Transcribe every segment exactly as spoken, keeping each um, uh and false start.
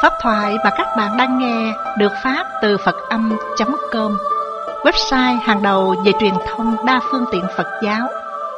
Pháp thoại mà các bạn đang nghe được phát từ Phật Âm chấm com, website hàng đầu về truyền thông đa phương tiện Phật giáo.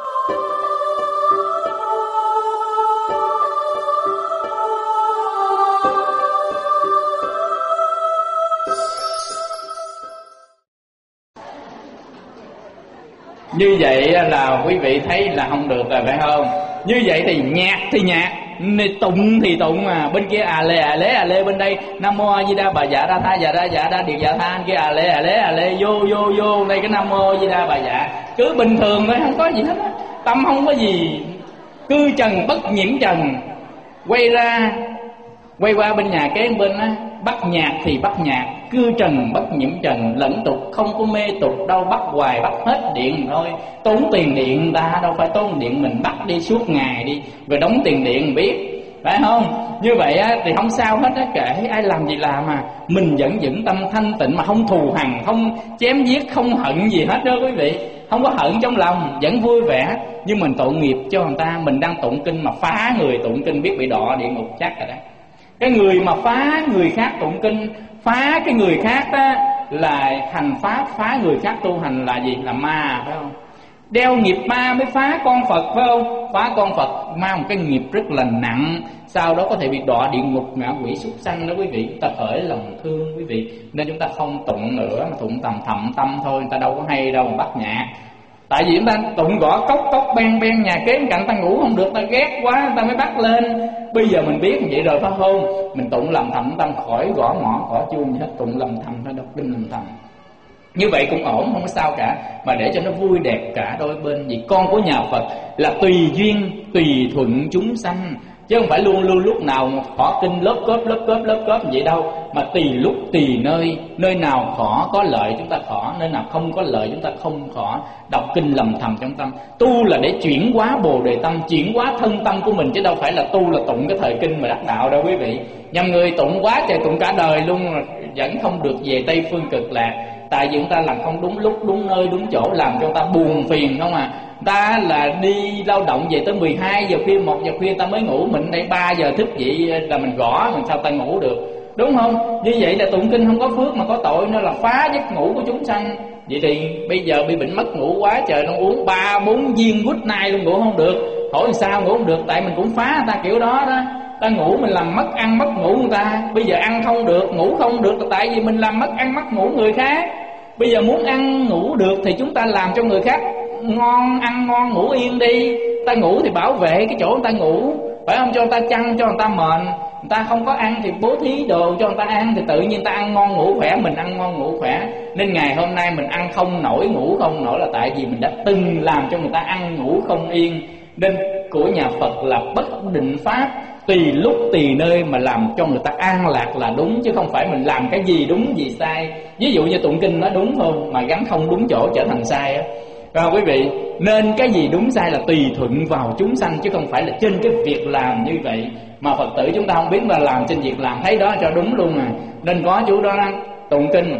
Như vậy là quý vị thấy là không được rồi phải không? Như vậy thì nhạc thì nhạc, tụng thì tụng, mà bên kia à lê à lê à lê, bên đây Nam Mô A Di Đà Bà Dạ Đa Tha Dạ Đa Dạ Đa Điệt Dạ Tha, kia à lê à lê à lê, vô vô vô đây cái Nam Mô A Di Đà Bà Dạ, cứ bình thường thôi, không có gì hết á, tâm không có gì, cư trần bất nhiễm trần. Quay ra quay qua bên nhà kế bên á, bắt nhạc thì bắt nhạc, cư trần bất nhiễm trần, lẫn tục không có mê tục đâu, bắt hoài bắt hết điện thôi. Tốn tiền điện người ta, đâu phải tốn điện mình, bắt đi suốt ngày đi, rồi đóng tiền điện biết, phải không? Như vậy á, thì không sao hết á, kệ ai làm gì làm, mà mình vẫn giữ tâm thanh tịnh, mà không thù hằn, không chém giết, không hận gì hết đó quý vị, không có hận trong lòng, vẫn vui vẻ. Nhưng mình tội nghiệp cho người ta, mình đang tụng kinh mà phá người tụng kinh biết bị đọa địa ngục chắc rồi đó. Cái người mà phá người khác tụng kinh, phá cái người khác đó là hành pháp, phá người khác tu hành là gì? Là ma, phải không? Đeo nghiệp ma mới phá con Phật, phải không? Phá con Phật mang một cái nghiệp rất là nặng, sau đó có thể bị đọa địa ngục, ngạ quỷ súc sanh đó quý vị. Ta khởi lòng thương quý vị, nên chúng ta không tụng nữa, mà tụng tầm thầm tâm thôi, người ta đâu có hay đâu mà bắt nhạc. Tại vì chúng ta tụng gõ cốc cốc ben ben, nhà kế bên cạnh ta ngủ không được, ta ghét quá ta mới bắt lên. Bây giờ mình biết vậy rồi phải không? Mình tụng lầm thầm tâm, khỏi gõ mõ gõ chuông gì hết, tụng lầm thầm thôi, đọc kinh lầm thầm. Như vậy cũng ổn, không có sao cả, mà để cho nó vui đẹp cả đôi bên. Vì con của nhà Phật là tùy duyên tùy thuận chúng sanh, chứ không phải luôn luôn lúc nào khỏ kinh lớp cớp lớp cớp lớp cớp vậy đâu, mà tùy lúc tùy nơi. Nơi nào khỏ có lợi chúng ta khỏ, nơi nào không có lợi chúng ta không khỏ. Đọc kinh lầm thầm trong tâm, tu là để chuyển hóa bồ đề tâm, chuyển hóa thân tâm của mình, chứ đâu phải là tu là tụng cái thời kinh mà đắc đạo đâu quý vị. Nhầm người tụng quá trời, tụng cả đời luôn vẫn không được về Tây Phương Cực Lạc. Tại vì người ta làm không đúng lúc, đúng nơi, đúng chỗ, làm cho người ta buồn phiền không à. Ta là đi lao động về tới mười hai giờ khuya, một giờ khuya ta mới ngủ, mình đây ba giờ thức dậy là mình gõ, mình sao ta ngủ được, đúng không? Như vậy là tụng kinh không có phước mà có tội, nó là phá giấc ngủ của chúng sanh. Vậy thì bây giờ bị bệnh mất ngủ quá trời, nó uống ba bốn viên good night luôn ngủ không được. Hỏi sao ngủ không được? Tại mình cũng phá ta kiểu đó đó. Ta ngủ mình làm mất ăn mất ngủ người ta. Bây giờ ăn không được, ngủ không được là tại vì mình làm mất ăn mất ngủ người khác. Bây giờ muốn ăn ngủ được thì chúng ta làm cho người khác ngon, ăn ngon ngủ yên đi. Ta ngủ thì bảo vệ cái chỗ người ta ngủ, phải không? Cho người ta chăn, cho người ta mền. Người ta không có ăn thì bố thí đồ cho người ta ăn, thì tự nhiên ta ăn ngon ngủ khỏe, mình ăn ngon ngủ khỏe. Nên ngày hôm nay mình ăn không nổi, ngủ không nổi là tại vì mình đã từng làm cho người ta ăn ngủ không yên. Nên của nhà Phật là bất định pháp, tùy lúc tùy nơi mà làm cho người ta an lạc là đúng, chứ không phải mình làm cái gì đúng gì sai. Ví dụ như tụng kinh nó đúng thôi mà gắn không đúng chỗ trở thành sai á. Rồi quý vị, nên cái gì đúng sai là tùy thuận vào chúng sanh, chứ không phải là trên cái việc làm như vậy. Mà Phật tử chúng ta không biết là làm trên việc làm, thấy đó cho đúng luôn à. Nên có chú đó tụng kinh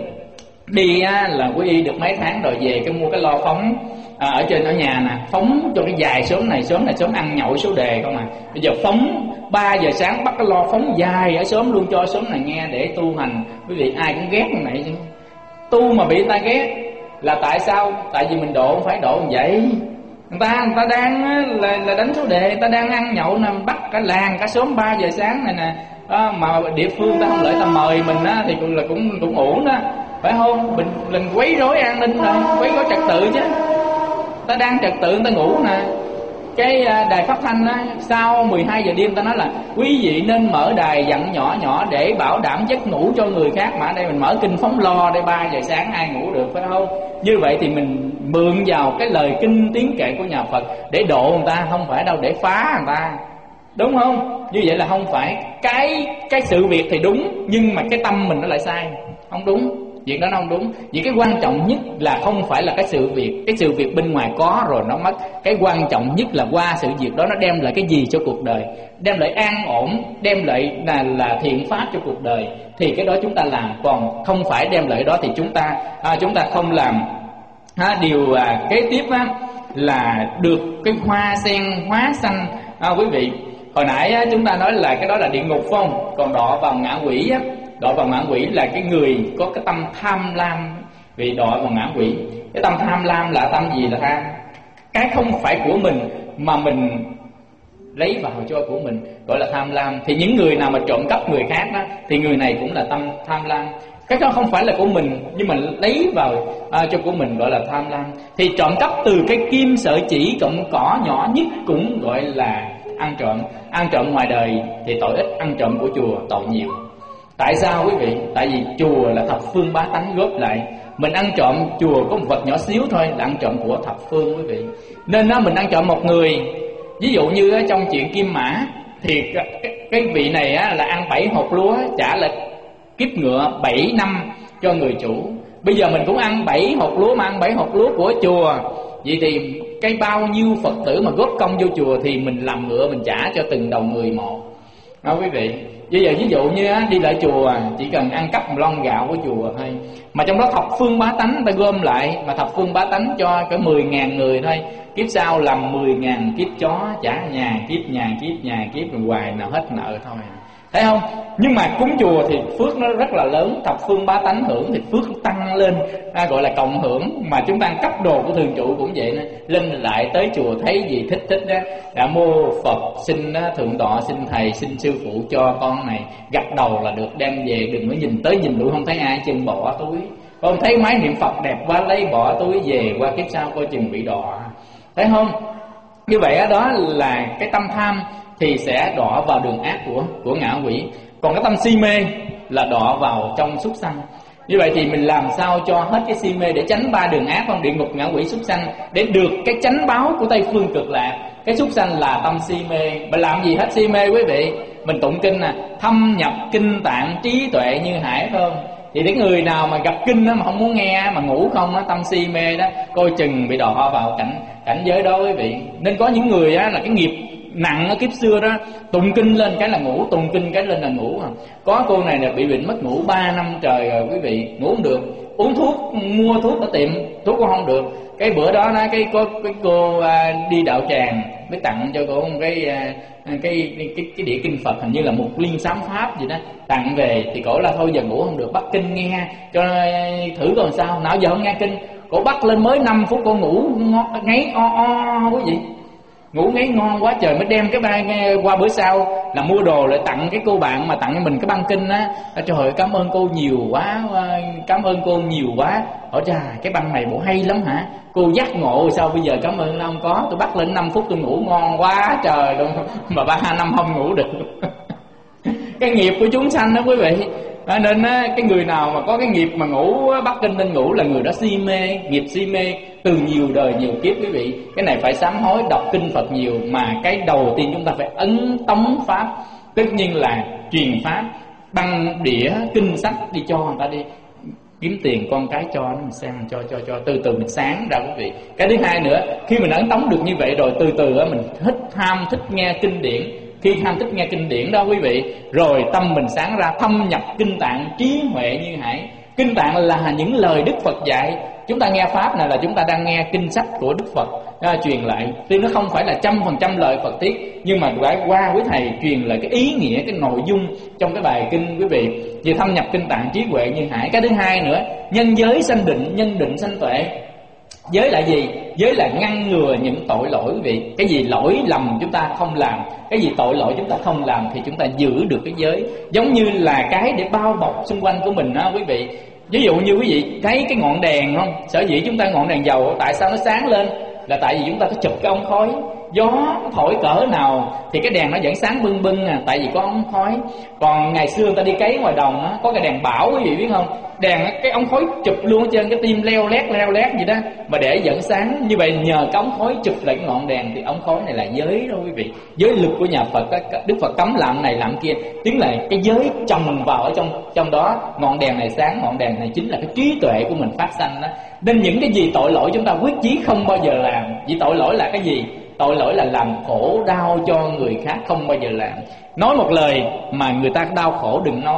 đi á, là quý y được mấy tháng rồi về cái mua cái lo phóng à, ở trên ở nhà nè, phóng cho cái dài sớm này sớm này sớm ăn nhậu số đề không à. Bây giờ phóng ba giờ sáng bắt cái lo phóng dài ở sớm luôn cho sớm này nghe để tu hành. Quý vị ai cũng ghét như vậy chứ. Tu mà bị người ta ghét là tại sao? Tại vì mình độ không phải độ như vậy. Người ta người ta đang là, là đánh số đề, người ta đang ăn nhậu nè, bắt cả làng cả sớm ba giờ sáng này nè. À, mà địa phương ta không lợi ta mời mình á thì cũng là cũng cũng ổn đó, phải không? Mình mình quấy rối an ninh rồi, quấy rối trật tự chứ. Ta đang trật tự người ta ngủ nè. Cái đài phát thanh á, sau mười hai giờ đêm ta nói là quý vị nên mở đài dặn nhỏ nhỏ để bảo đảm giấc ngủ cho người khác, mà ở đây mình mở kinh phóng lo để ba giờ sáng ai ngủ được, phải không? Như vậy thì mình mượn vào cái lời kinh tiếng kệ của nhà Phật để độ người ta, không phải đâu để phá người ta, đúng không? Như vậy là không phải cái cái sự việc thì đúng, nhưng mà cái tâm mình nó lại sai, không đúng. Chuyện đó nó không đúng. Vì cái quan trọng nhất là không phải là cái sự việc, cái sự việc bên ngoài có rồi nó mất. Cái quan trọng nhất là qua sự việc đó nó đem lại cái gì cho cuộc đời, đem lại an ổn, đem lại là, là thiện pháp cho cuộc đời, thì cái đó chúng ta làm. Còn không phải đem lại đó thì chúng ta à, chúng ta không làm. À, điều à, kế tiếp á, là được cái hoa sen hóa xanh. À, quý vị Hồi nãy á, chúng ta nói là cái đó là địa ngục phải không? Còn đọa vào ngạ quỷ á, đọa vào ngạ quỷ là cái người có cái tâm tham lam. Vì đọa vào ngạ quỷ, cái tâm tham lam là tâm gì là tham? Cái không phải của mình mà mình lấy vào cho của mình, gọi là tham lam. Thì những người nào mà trộm cắp người khác đó, thì người này cũng là tâm tham lam. Cái đó không phải là của mình nhưng mà lấy vào à, cho của mình, gọi là tham lam. Thì trộm cắp từ cái kim sợi chỉ cọng cỏ nhỏ nhất cũng gọi là ăn trộm. Ăn trộm ngoài đời thì tội ít, ăn trộm của chùa tội nhiều. Tại sao quý vị? Tại vì chùa là thập phương bá tánh góp lại. Mình ăn trộm chùa có một vật nhỏ xíu thôi là ăn trộm của thập phương quý vị. Nên đó, mình ăn trộm một người. Ví dụ như ở trong chuyện Kim Mã thì cái, cái vị này á, là ăn bảy hột lúa trả lại kiếp ngựa bảy năm cho người chủ. Bây giờ mình cũng ăn bảy hột lúa mà ăn bảy hột lúa của chùa. Vậy thì cái bao nhiêu Phật tử mà góp công vô chùa thì mình làm ngựa mình trả cho từng đầu người một. Đó quý vị. Bây giờ ví dụ như đi lại chùa chỉ cần ăn cắp một lon gạo của chùa thôi, mà trong đó thập phương bá tánh ta gom lại, mà thập phương bá tánh cho cả mười ngàn người thôi. Kiếp sau làm mười ngàn kiếp chó trả nhà kiếp nhà kiếp nhà kiếp rồi hoài nào hết nợ thôi. Thấy không? Nhưng mà cúng chùa thì phước nó rất là lớn, thập phương bá tánh hưởng thì phước tăng lên, à, gọi là cộng hưởng. Mà chúng ta cấp đồ của thường trụ cũng vậy nữa. Lên lại tới chùa thấy gì thích thích đó, đã mô Phật xin thượng tọa, xin thầy, xin sư phụ cho con này, gật đầu là được đem về, đừng có nhìn tới nhìn lui không thấy ai chừng bỏ túi. Con thấy máy niệm Phật đẹp quá lấy bỏ túi về, qua kiếp sau coi chừng bị đọa. Thấy không? Như vậy đó là cái tâm tham thì sẽ đọa vào đường ác của của ngạ quỷ. Còn cái tâm si mê là đọa vào trong súc sanh. Như vậy thì mình làm sao cho hết cái si mê để tránh ba đường ác không? Địa ngục, ngạ quỷ, súc sanh, để được cái chánh báo của Tây phương cực lạc. Cái súc sanh là tâm si mê. Mình làm gì hết si mê quý vị? Mình tụng kinh nè, thâm nhập kinh tạng trí tuệ như hải không? Thì cái người nào mà gặp kinh đó mà không muốn nghe mà ngủ không đó, tâm si mê đó, coi chừng bị đọa vào cảnh cảnh giới đó quý vị. Nên có những người á là cái nghiệp nặng ở kiếp xưa đó, tụng kinh lên cái là ngủ, tụng kinh cái lên là ngủ. Có cô này là bị bệnh mất ngủ ba năm trời rồi quý vị, ngủ không được, uống thuốc, mua thuốc ở tiệm thuốc cũng không được. Cái bữa đó nó cái có cái cô à, đi đạo tràng mới tặng cho cô một cái à, cái, cái cái cái đĩa kinh Phật, hình như là một liên sám pháp gì đó, tặng về thì cổ là thôi giờ ngủ không được, bắt kinh nghe cho thử coi sao. Nào giờ không nghe kinh, cổ bắt lên mới năm phút cô ngủ ngáy o o quý vị, ngủ ngáy ngon quá trời, mới đem cái ba qua bữa sau là mua đồ lại tặng cái cô bạn mà tặng cho mình cái băng kinh á. Trời ơi cảm ơn cô nhiều quá, cảm ơn cô nhiều quá. Hỏi chà cái băng này bộ hay lắm hả? Cô giác ngộ sao bây giờ cảm ơn không có, tôi bắt lên năm phút tôi ngủ ngon quá trời luôn mà ba năm không ngủ được. Cái nghiệp của chúng sanh đó quý vị. À, nên á, cái người nào mà có cái nghiệp mà ngủ bắt kinh nên ngủ là người đó si mê, nghiệp si mê từ nhiều đời nhiều kiếp quý vị. Cái này phải sám hối, đọc kinh Phật nhiều. Mà cái đầu tiên chúng ta phải ấn tống pháp, tất nhiên là truyền pháp, băng đĩa kinh sách đi cho người ta đi, kiếm tiền con cái cho nó mình xem, cho cho cho từ từ mình sáng ra quý vị. Cái thứ hai nữa, khi mình ấn tống được như vậy rồi, từ từ mình thích tham thích nghe kinh điển. Khi tham thích nghe kinh điển đó quý vị, rồi tâm mình sáng ra, thâm nhập kinh tạng trí huệ như hải. Kinh tạng là những lời Đức Phật dạy. Chúng ta nghe pháp này là chúng ta đang nghe kinh sách của Đức Phật à, truyền lại. Tuy nó không phải là trăm phần trăm lời Phật tiết, nhưng mà phải qua với thầy truyền lại cái ý nghĩa, cái nội dung trong cái bài kinh quý vị. Vì thâm nhập kinh tạng trí huệ như hải. Cái thứ hai nữa, nhân giới sanh định, nhân định sanh tuệ. Giới là gì? Giới là ngăn ngừa những tội lỗi quý vị. Cái gì lỗi lầm chúng ta không làm, cái gì tội lỗi chúng ta không làm thì chúng ta giữ được cái giới. Giống như là cái để bao bọc xung quanh của mình đó quý vị. Ví dụ như quý vị thấy cái ngọn đèn không? Sở dĩ chúng ta ngọn đèn dầu tại sao nó sáng lên? Là tại vì chúng ta có chụp cái ống khói. Gió thổi cỡ nào thì cái đèn nó vẫn sáng bưng bưng à, tại vì có ống khói. Còn ngày xưa người ta đi cấy ngoài đồng á, có cái đèn bão quý vị biết không? Đèn cái ống khói chụp luôn ở trên cái tim leo lét leo lét gì đó mà để vẫn sáng. Như vậy nhờ cái ống khói chụp lại cái ngọn đèn thì ống khói này là giới đó quý vị. Giới lực của nhà Phật đó, Đức Phật cấm làm này làm kia, tiếng là cái giới trồng vào ở trong trong đó. Ngọn đèn này sáng, ngọn đèn này chính là cái trí tuệ của mình phát sanh đó. Nên những cái gì tội lỗi chúng ta quyết chí không bao giờ làm. Vì tội lỗi là cái gì? Tội lỗi là làm khổ đau cho người khác, không bao giờ làm. Nói một lời mà người ta đau khổ đừng nói.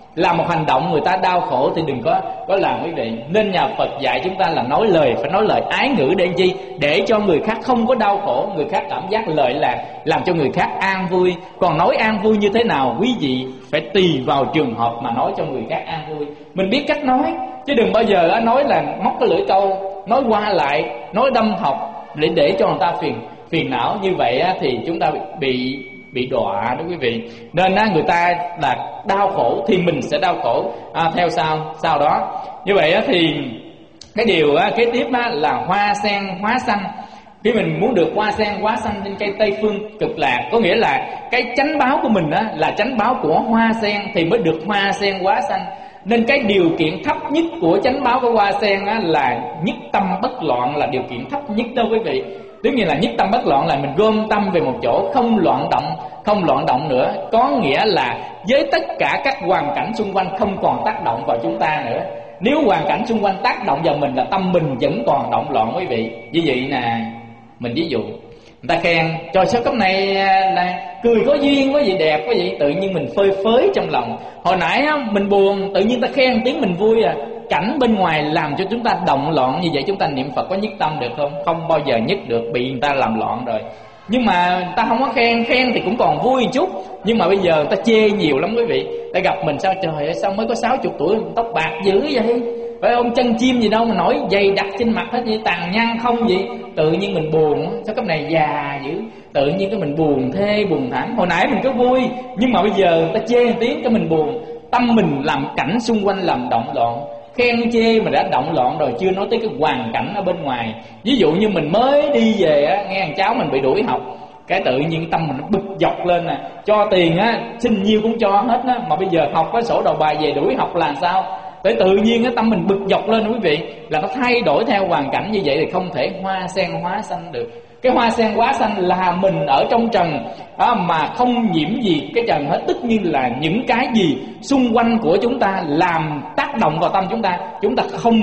làm một hành động người ta đau khổ thì đừng có có làm quý vị. Nên nhà Phật dạy chúng ta là nói lời, phải nói lời ái ngữ để chi? Để cho người khác không có đau khổ, người khác cảm giác lợi lạc, làm cho người khác an vui. Còn nói an vui như thế nào quý vị phải tùy vào trường hợp mà nói cho người khác an vui. Mình biết cách nói, chứ đừng bao giờ nói là móc cái lưỡi câu, nói qua lại, nói đâm thọc để để cho người ta phiền phiền não. Như vậy thì chúng ta bị bị đọa đó quý vị. Nên người ta là đau khổ thì mình sẽ đau khổ à, theo sau sau đó. Như vậy thì cái điều kế tiếp là hoa sen hóa xanh. Khi mình muốn được hoa sen hóa xanh trên cây Tây Phương Cực Lạc, có nghĩa là cái chánh báo của mình là chánh báo của hoa sen thì mới được hoa sen hóa xanh. Nên cái điều kiện thấp nhất của chánh báo của hoa sen là nhất tâm bất loạn, là điều kiện thấp nhất đâu quý vị. Tức như là nhất tâm bất loạn là mình gom tâm về một chỗ, không loạn động, không loạn động nữa. Có nghĩa là với tất cả các hoàn cảnh xung quanh không còn tác động vào chúng ta nữa. Nếu hoàn cảnh xung quanh tác động vào mình là tâm mình vẫn còn động loạn quý vị. Như vậy nè, mình ví dụ người ta khen trời sao cấp này là cười có duyên, có gì đẹp, có gì tự nhiên mình phơi phới trong lòng. Hồi nãy mình buồn, tự nhiên ta khen tiếng mình vui à. Cảnh bên ngoài làm cho chúng ta động loạn, như vậy chúng ta niệm Phật có nhất tâm được không? Không bao giờ nhất được, bị người ta làm loạn rồi. Nhưng mà người ta không có khen, khen thì cũng còn vui một chút. Nhưng mà bây giờ người ta chê nhiều lắm quý vị. Ta gặp mình sao trời ơi, sao mới có sáu mươi tuổi tóc bạc dữ vậy? Phải không? Chân chim gì đâu mà nổi dày đặc trên mặt hết vậy, tàn nhang không vậy? Tự nhiên mình buồn, sao cái này già dữ? Tự nhiên cái mình buồn thê, buồn thảm. Hồi nãy mình có vui, nhưng mà bây giờ người ta chê một tiếng cái mình buồn. Tâm mình làm cảnh xung quanh làm động loạn. Khen chê mà đã động loạn rồi, chưa nói tới cái hoàn cảnh ở bên ngoài. Ví dụ như mình mới đi về á, nghe thằng cháu mình bị đuổi học, cái tự nhiên tâm mình nó bực dọc lên nè. Cho tiền á, xin nhiêu cũng cho hết á, mà bây giờ học có sổ đầu bài về đuổi học là sao? Tới tự nhiên cái tâm mình bực dọc lên quý vị, là nó thay đổi theo hoàn cảnh. Như vậy thì không thể hoa sen hóa xanh được. Cái hoa sen hóa xanh là mình ở trong trần à, mà không nhiễm gì cái trần hết. Tất nhiên là những cái gì xung quanh của chúng ta làm tác động vào tâm chúng ta, chúng ta không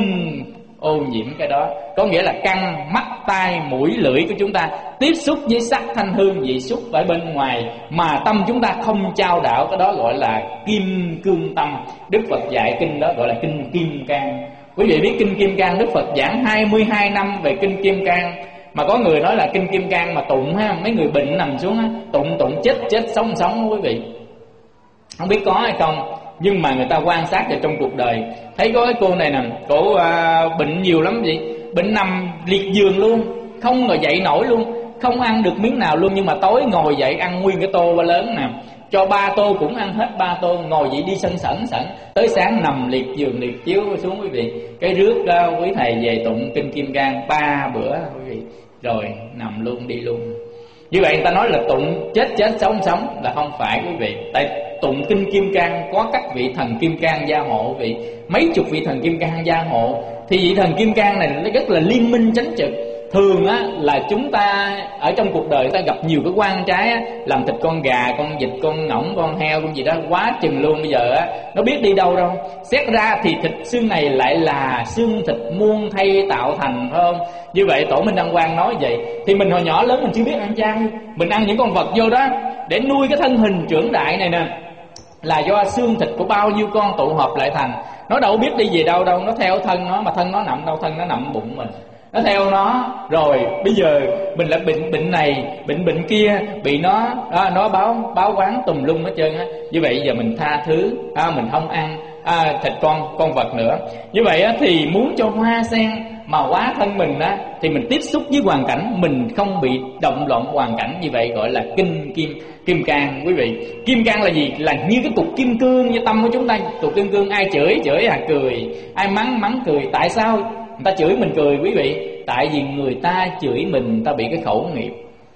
ô nhiễm cái đó. Có nghĩa là căn, mắt, tai, mũi, lưỡi của chúng ta tiếp xúc với sắc, thanh, hương, vị, xúc ở bên ngoài, mà tâm chúng ta không chao đảo, cái đó gọi là kim cương tâm. Đức Phật dạy kinh đó gọi là kinh Kim Cang. Quý vị biết kinh Kim Cang, Đức Phật giảng hai mươi hai năm về kinh Kim Cang. Mà có người nói là kinh Kim Cang mà tụng ha, mấy người bệnh nằm xuống ha, tụng tụng chết chết sống sống quý vị. Không biết có hay không, nhưng mà người ta quan sát vào trong cuộc đời, thấy có cái cô này nè, cổ à, bệnh nhiều lắm vậy, bệnh nằm liệt giường luôn, không ngồi dậy nổi luôn, không ăn được miếng nào luôn. Nhưng mà tối ngồi dậy ăn nguyên cái tô ba lớn nè, cho ba tô cũng ăn hết ba tô, ngồi dậy đi sân sẩn sẩn, tới sáng nằm liệt giường liệt chiếu xuống quý vị. Cái rước uh, quý thầy về tụng kinh Kim Cang ba bữa quý vị, rồi nằm luôn đi luôn. Như vậy người ta nói là tụng chết chết sống sống là không phải quý vị. Tại tụng kinh Kim Cang có các vị thần Kim Cang gia hộ quý vị, mấy chục vị thần Kim Cang gia hộ. Thì vị thần Kim Cang này nó rất là liên minh chánh trực. Thường á là chúng ta ở trong cuộc đời ta gặp nhiều cái quan trái á, làm thịt con gà, con vịt, con ngỗng, con heo, con gì đó quá chừng luôn. Bây giờ á nó biết đi đâu đâu. Xét ra thì thịt xương này lại là xương thịt muôn thay tạo thành, phải không? Như vậy Tổ Minh Đăng Quang nói vậy. Thì mình hồi nhỏ lớn mình chưa biết ăn chay, mình ăn những con vật vô đó để nuôi cái thân hình trưởng đại này nè, là do xương thịt của bao nhiêu con tụ hợp lại thành. Nó đâu biết đi về đâu đâu, nó theo thân nó, mà thân nó nằm đâu, thân nó nằm bụng mình, nó theo nó. Rồi bây giờ mình lại bệnh bệnh này, bệnh bệnh kia, bị nó à, nó báo báo quán tùm lum hết trơn á. Như vậy giờ mình tha thứ, à, mình không ăn à, thịt con con vật nữa. Như vậy á, thì muốn cho hoa sen mà hóa thân mình á, thì mình tiếp xúc với hoàn cảnh, mình không bị động loạn hoàn cảnh. Như vậy gọi là kinh kim kim cang quý vị. Kim cang là gì? Là như cái cục kim cương như tâm của chúng ta. Cục kim cương ai chửi chửi à cười, ai mắng mắng cười. Tại sao người ta chửi mình cười quý vị? Tại vì người ta chửi mình, người ta bị cái khẩu nghiệp,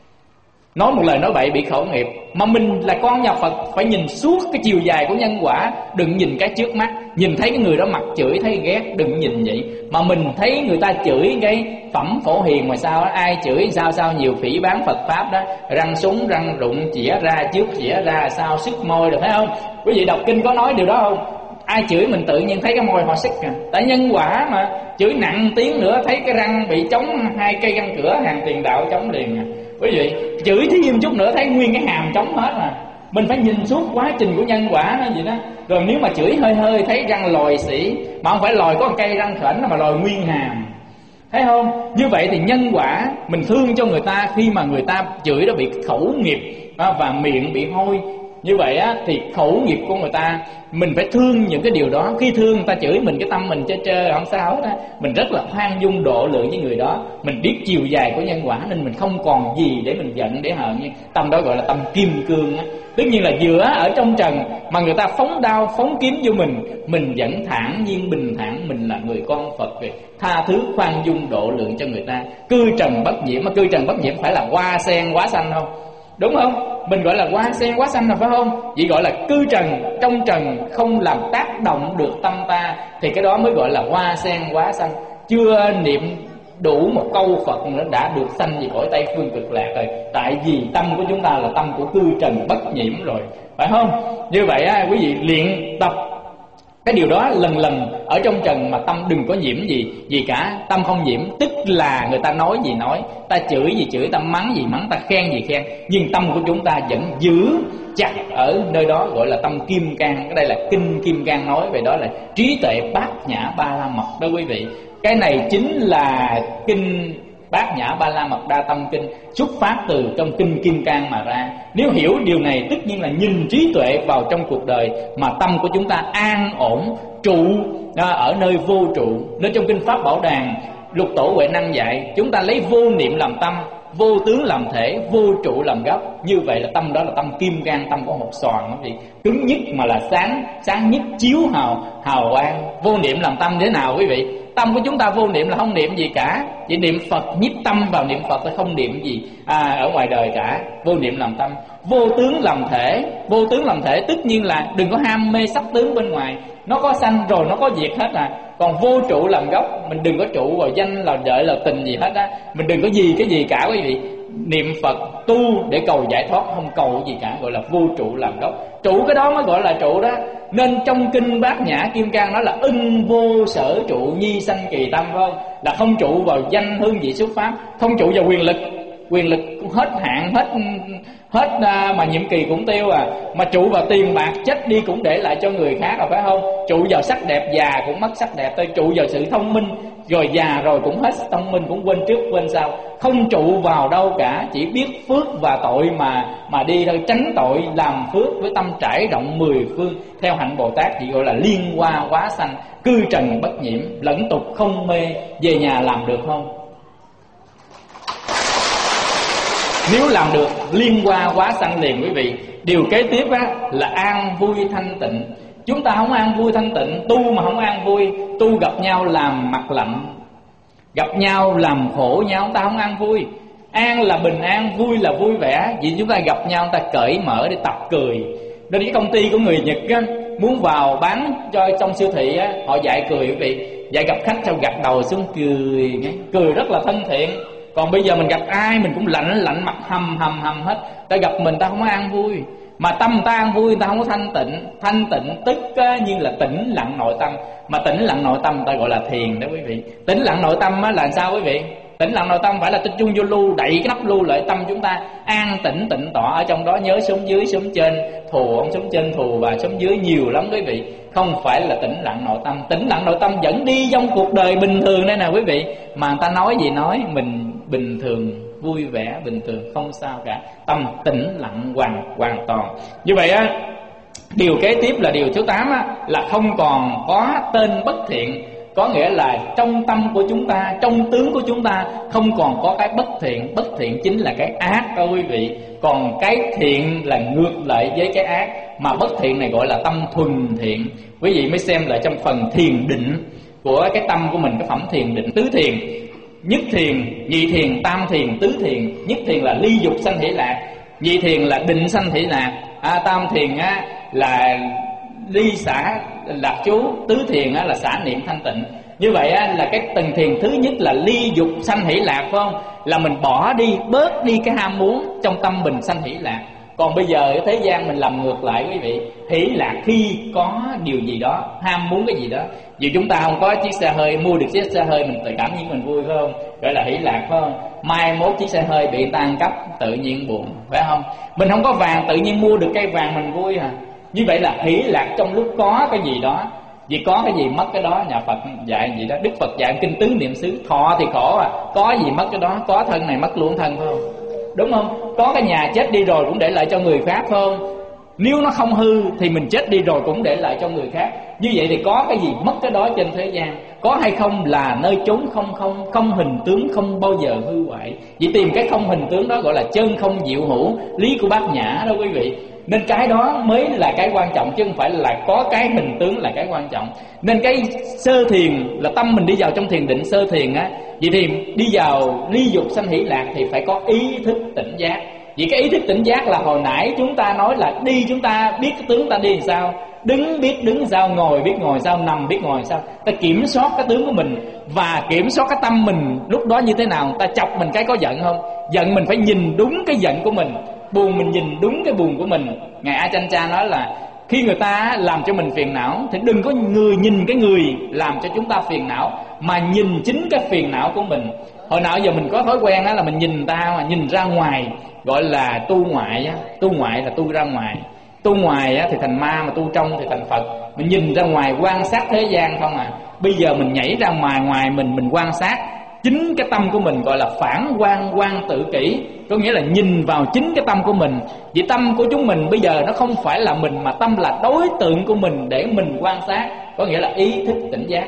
nói một lời nói bậy bị khẩu nghiệp. Mà mình là con nhà Phật phải nhìn suốt cái chiều dài của nhân quả, đừng nhìn cái trước mắt. Nhìn thấy cái người đó mặt chửi thấy ghét, đừng nhìn vậy. Mà mình thấy người ta chửi cái phẩm phổ hiền mà sao đó, ai chửi sao sao nhiều phỉ bán Phật Pháp đó, răng súng răng rụng chĩa ra trước chĩa ra sao sức môi được, thấy không? Quý vị đọc kinh có nói điều đó không? Ai chửi mình tự nhiên thấy cái môi họ xích à. Tại nhân quả mà. Chửi nặng tiếng nữa thấy cái răng bị trống hai cây răng cửa hàng tiền đạo trống liền à. Quý vị chửi thêm chút nữa thấy nguyên cái hàm trống hết à. Mình phải nhìn suốt quá trình của nhân quả nó vậy đó. Rồi nếu mà chửi hơi hơi thấy răng lòi xỉ, mà không phải lòi có một cây răng khểnh mà lòi nguyên hàm, thấy không? Như vậy thì nhân quả, mình thương cho người ta khi mà người ta chửi đó bị khẩu nghiệp và miệng bị hôi. Như vậy á, thì khẩu nghiệp của người ta, mình phải thương những cái điều đó. Khi thương người ta chửi mình, cái tâm mình trơ trơ không sao hết á, mình rất là khoan dung độ lượng với người đó. Mình biết chiều dài của nhân quả nên mình không còn gì để mình giận để hờn. Tâm đó gọi là tâm kim cương á. Tất nhiên là giữa ở trong trần mà người ta phóng đao phóng kiếm vô mình, mình vẫn thản nhiên bình thản. Mình là người con Phật về tha thứ khoan dung độ lượng cho người ta. Cư trần bất nhiễm, mà cư trần bất nhiễm phải là hoa sen hóa xanh không? Đúng không? Mình gọi là hoa sen hóa xanh là phải không? Chỉ gọi là cư trần, trong trần không làm tác động được tâm ta, thì cái đó mới gọi là hoa sen hóa xanh. Chưa niệm đủ một câu Phật nữa đã được sanh về cõi Tây Phương Cực Lạc rồi. Tại vì tâm của chúng ta là tâm của cư trần bất nhiễm rồi, phải không? Như vậy á, quý vị luyện tập cái điều đó lần lần ở trong trần, mà tâm đừng có nhiễm gì gì cả. Tâm không nhiễm tức là người ta nói gì nói, ta chửi gì chửi, ta mắng gì mắng, ta khen gì khen, nhưng tâm của chúng ta vẫn giữ chặt ở nơi đó, gọi là tâm kim cang. Cái đây là kinh Kim Cang nói về đó là trí tuệ bát nhã ba la mật đó quý vị. Cái này chính là kinh Bát Nhã Ba La Mật Đa Tâm Kinh, xuất phát từ trong kinh Kim Cang mà ra. Nếu hiểu điều này, tất nhiên là nhìn trí tuệ vào trong cuộc đời, mà tâm của chúng ta an ổn trụ ở nơi vô trụ. Nên trong kinh Pháp Bảo Đàn, Lục Tổ Huệ Năng dạy chúng ta lấy vô niệm làm tâm, vô tướng làm thể, vô trụ làm gốc. Như vậy là tâm đó là tâm kim cang, tâm của hột xoàn, quý vị. Cứng nhất mà là sáng, sáng nhất chiếu hào hào quang. Vô niệm làm tâm thế nào quý vị? Tâm của chúng ta vô niệm là không niệm gì cả, chỉ niệm Phật, nhiếp tâm vào niệm Phật thôi, không niệm gì à, ở ngoài đời cả. Vô niệm làm tâm. Vô tướng làm thể, vô tướng làm thể tất nhiên là đừng có ham mê sắc tướng bên ngoài, nó có sanh rồi nó có diệt hết à. Còn vô trụ làm gốc, mình đừng có trụ vào danh là đợi là tình gì hết á, mình đừng có gì cái gì cả quý vị. Niệm Phật tu để cầu giải thoát, không cầu gì cả, gọi là vô trụ làm gốc. Trụ cái đó mới gọi là trụ đó. Nên trong kinh Bát Nhã Kim Cang nói là ưng vô sở trụ nhi sanh kỳ tâm, phải không? Là không trụ vào danh hương vị xuất pháp, không trụ vào quyền lực. Quyền lực hết hạn, hết hết mà nhiệm kỳ cũng tiêu à. Mà trụ vào tiền bạc chết đi cũng để lại cho người khác rồi, phải không? Trụ vào sắc đẹp, già cũng mất sắc đẹp. Tôi trụ vào sự thông minh, rồi già rồi cũng hết thông minh, cũng quên trước quên sau. Không trụ vào đâu cả, chỉ biết phước và tội mà mà đi thôi. Tránh tội làm phước với tâm trải rộng mười phương, theo hạnh Bồ Tát chỉ gọi là liên hoa hóa sanh, cư trần bất nhiễm, lẫn tục không mê. Về nhà làm được không? Nếu làm được liên hoa hóa sanh liền quý vị. Điều kế tiếp á, là an vui thanh tịnh. Chúng ta không an vui thanh tịnh, tu mà không an vui, tu gặp nhau làm mặt lạnh, gặp nhau làm khổ nhau, ta không an vui. An là bình an, vui là vui vẻ. Vì chúng ta gặp nhau ta cởi mở để tập cười. Nên cái công ty của người Nhật á, muốn vào bán cho trong siêu thị á, họ dạy cười quý vị. Dạy gặp khách sao gật đầu xuống cười, cười rất là thân thiện. Còn bây giờ mình gặp ai mình cũng lạnh lạnh mặt hầm hầm hầm hết. Ta gặp mình ta không có an vui. Mà tâm ta an vui, người ta không có thanh tịnh. Thanh tịnh tức như là tĩnh lặng nội tâm. Mà tĩnh lặng nội tâm ta gọi là thiền đó quý vị. Tĩnh lặng nội tâm là sao quý vị? Tĩnh lặng nội tâm phải là tập trung vô lưu, đẩy cái nắp lưu lại, tâm chúng ta an tĩnh tịnh tọa ở trong đó. Nhớ sống dưới sống trên, thù ông sống trên thù và sống dưới nhiều lắm quý vị. Không phải là tĩnh lặng nội tâm. Tĩnh lặng nội tâm vẫn đi trong cuộc đời bình thường đây nè quý vị. Mà người ta nói gì nói, mình bình thường, vui vẻ, bình thường, không sao cả. Tâm tĩnh lặng hoàn hoàn toàn. Như vậy á, điều kế tiếp là điều thứ tám á, là không còn có tên bất thiện. Có nghĩa là trong tâm của chúng ta, trong tướng của chúng ta không còn có cái bất thiện. Bất thiện chính là cái ác đó quý vị. Còn cái thiện là ngược lại với cái ác. Mà bất thiện này gọi là tâm thuần thiện. Quý vị mới xem lại trong phần thiền định của cái tâm của mình, cái phẩm thiền định tứ thiền. Nhất thiền, nhị thiền, tam thiền, tứ thiền. Nhất thiền là ly dục sanh hỷ lạc, nhị thiền là định sanh hỷ lạc, à, tam thiền á, là ly xả lạc trú, tứ thiền á, là xả niệm thanh tịnh. Như vậy á, là cái tầng thiền thứ nhất là ly dục sanh hỷ lạc, phải không? Là mình bỏ đi, bớt đi cái ham muốn trong tâm mình sanh hỷ lạc. Còn bây giờ ở thế gian mình làm ngược lại quý vị. Hỷ lạc khi có điều gì đó, ham muốn cái gì đó. Vì chúng ta không có chiếc xe hơi, mua được chiếc xe hơi mình tự cảm nhiên mình vui phải không? Gọi là hỷ lạc phải không? Mai mốt chiếc xe hơi bị người ta ăn cắp tự nhiên buồn phải không? Mình không có vàng tự nhiên mua được cây vàng mình vui à. Như vậy là hỷ lạc trong lúc có cái gì đó. Vì có cái gì mất cái đó, nhà Phật dạy gì đó. Đức Phật dạy kinh tứ niệm xứ, thọ thì khổ à, có gì mất cái đó. Có thân này mất luôn thân phải không? Đúng không? Có cái nhà chết đi rồi cũng để lại cho người khác phải không? Nếu nó không hư thì mình chết đi rồi cũng để lại cho người khác. Như vậy thì có cái gì mất cái đó trên thế gian. Có hay không là nơi chốn không không, không hình tướng không bao giờ hư hoại. Vì tìm cái không hình tướng đó gọi là chân không diệu hữu, lý của Bát Nhã đó quý vị. Nên cái đó mới là cái quan trọng, chứ không phải là có cái hình tướng là cái quan trọng. Nên cái sơ thiền là tâm mình đi vào trong thiền định sơ thiền á. Vậy thì đi vào ly dục sanh hỷ lạc thì phải có ý thức tỉnh giác. Vì cái ý thức tỉnh giác là hồi nãy chúng ta nói là đi chúng ta biết cái tướng ta đi làm sao, đứng biết đứng sao, ngồi biết ngồi sao, nằm biết ngồi sao. Ta kiểm soát cái tướng của mình và kiểm soát cái tâm mình lúc đó như thế nào. Ta chọc mình cái có giận không? Giận mình phải nhìn đúng cái giận của mình, buồn mình nhìn đúng cái buồn của mình. Ngài A Chanh Cha nói là khi người ta làm cho mình phiền não thì đừng có người nhìn cái người làm cho chúng ta phiền não, mà nhìn chính cái phiền não của mình. Hồi nào giờ mình có thói quen đó là mình nhìn ta mà nhìn ra ngoài, gọi là tu ngoại á. Tu ngoại là tu ra ngoài, tu ngoài á thì thành ma, mà tu trong thì thành Phật. Mình nhìn ra ngoài quan sát thế gian không à. Bây giờ mình nhảy ra ngoài ngoài mình mình quan sát chính cái tâm của mình, gọi là phản quan quan tự kỷ. Có nghĩa là nhìn vào chính cái tâm của mình. Vì tâm của chúng mình bây giờ nó không phải là mình, mà tâm là đối tượng của mình để mình quan sát. Có nghĩa là ý thức tỉnh giác.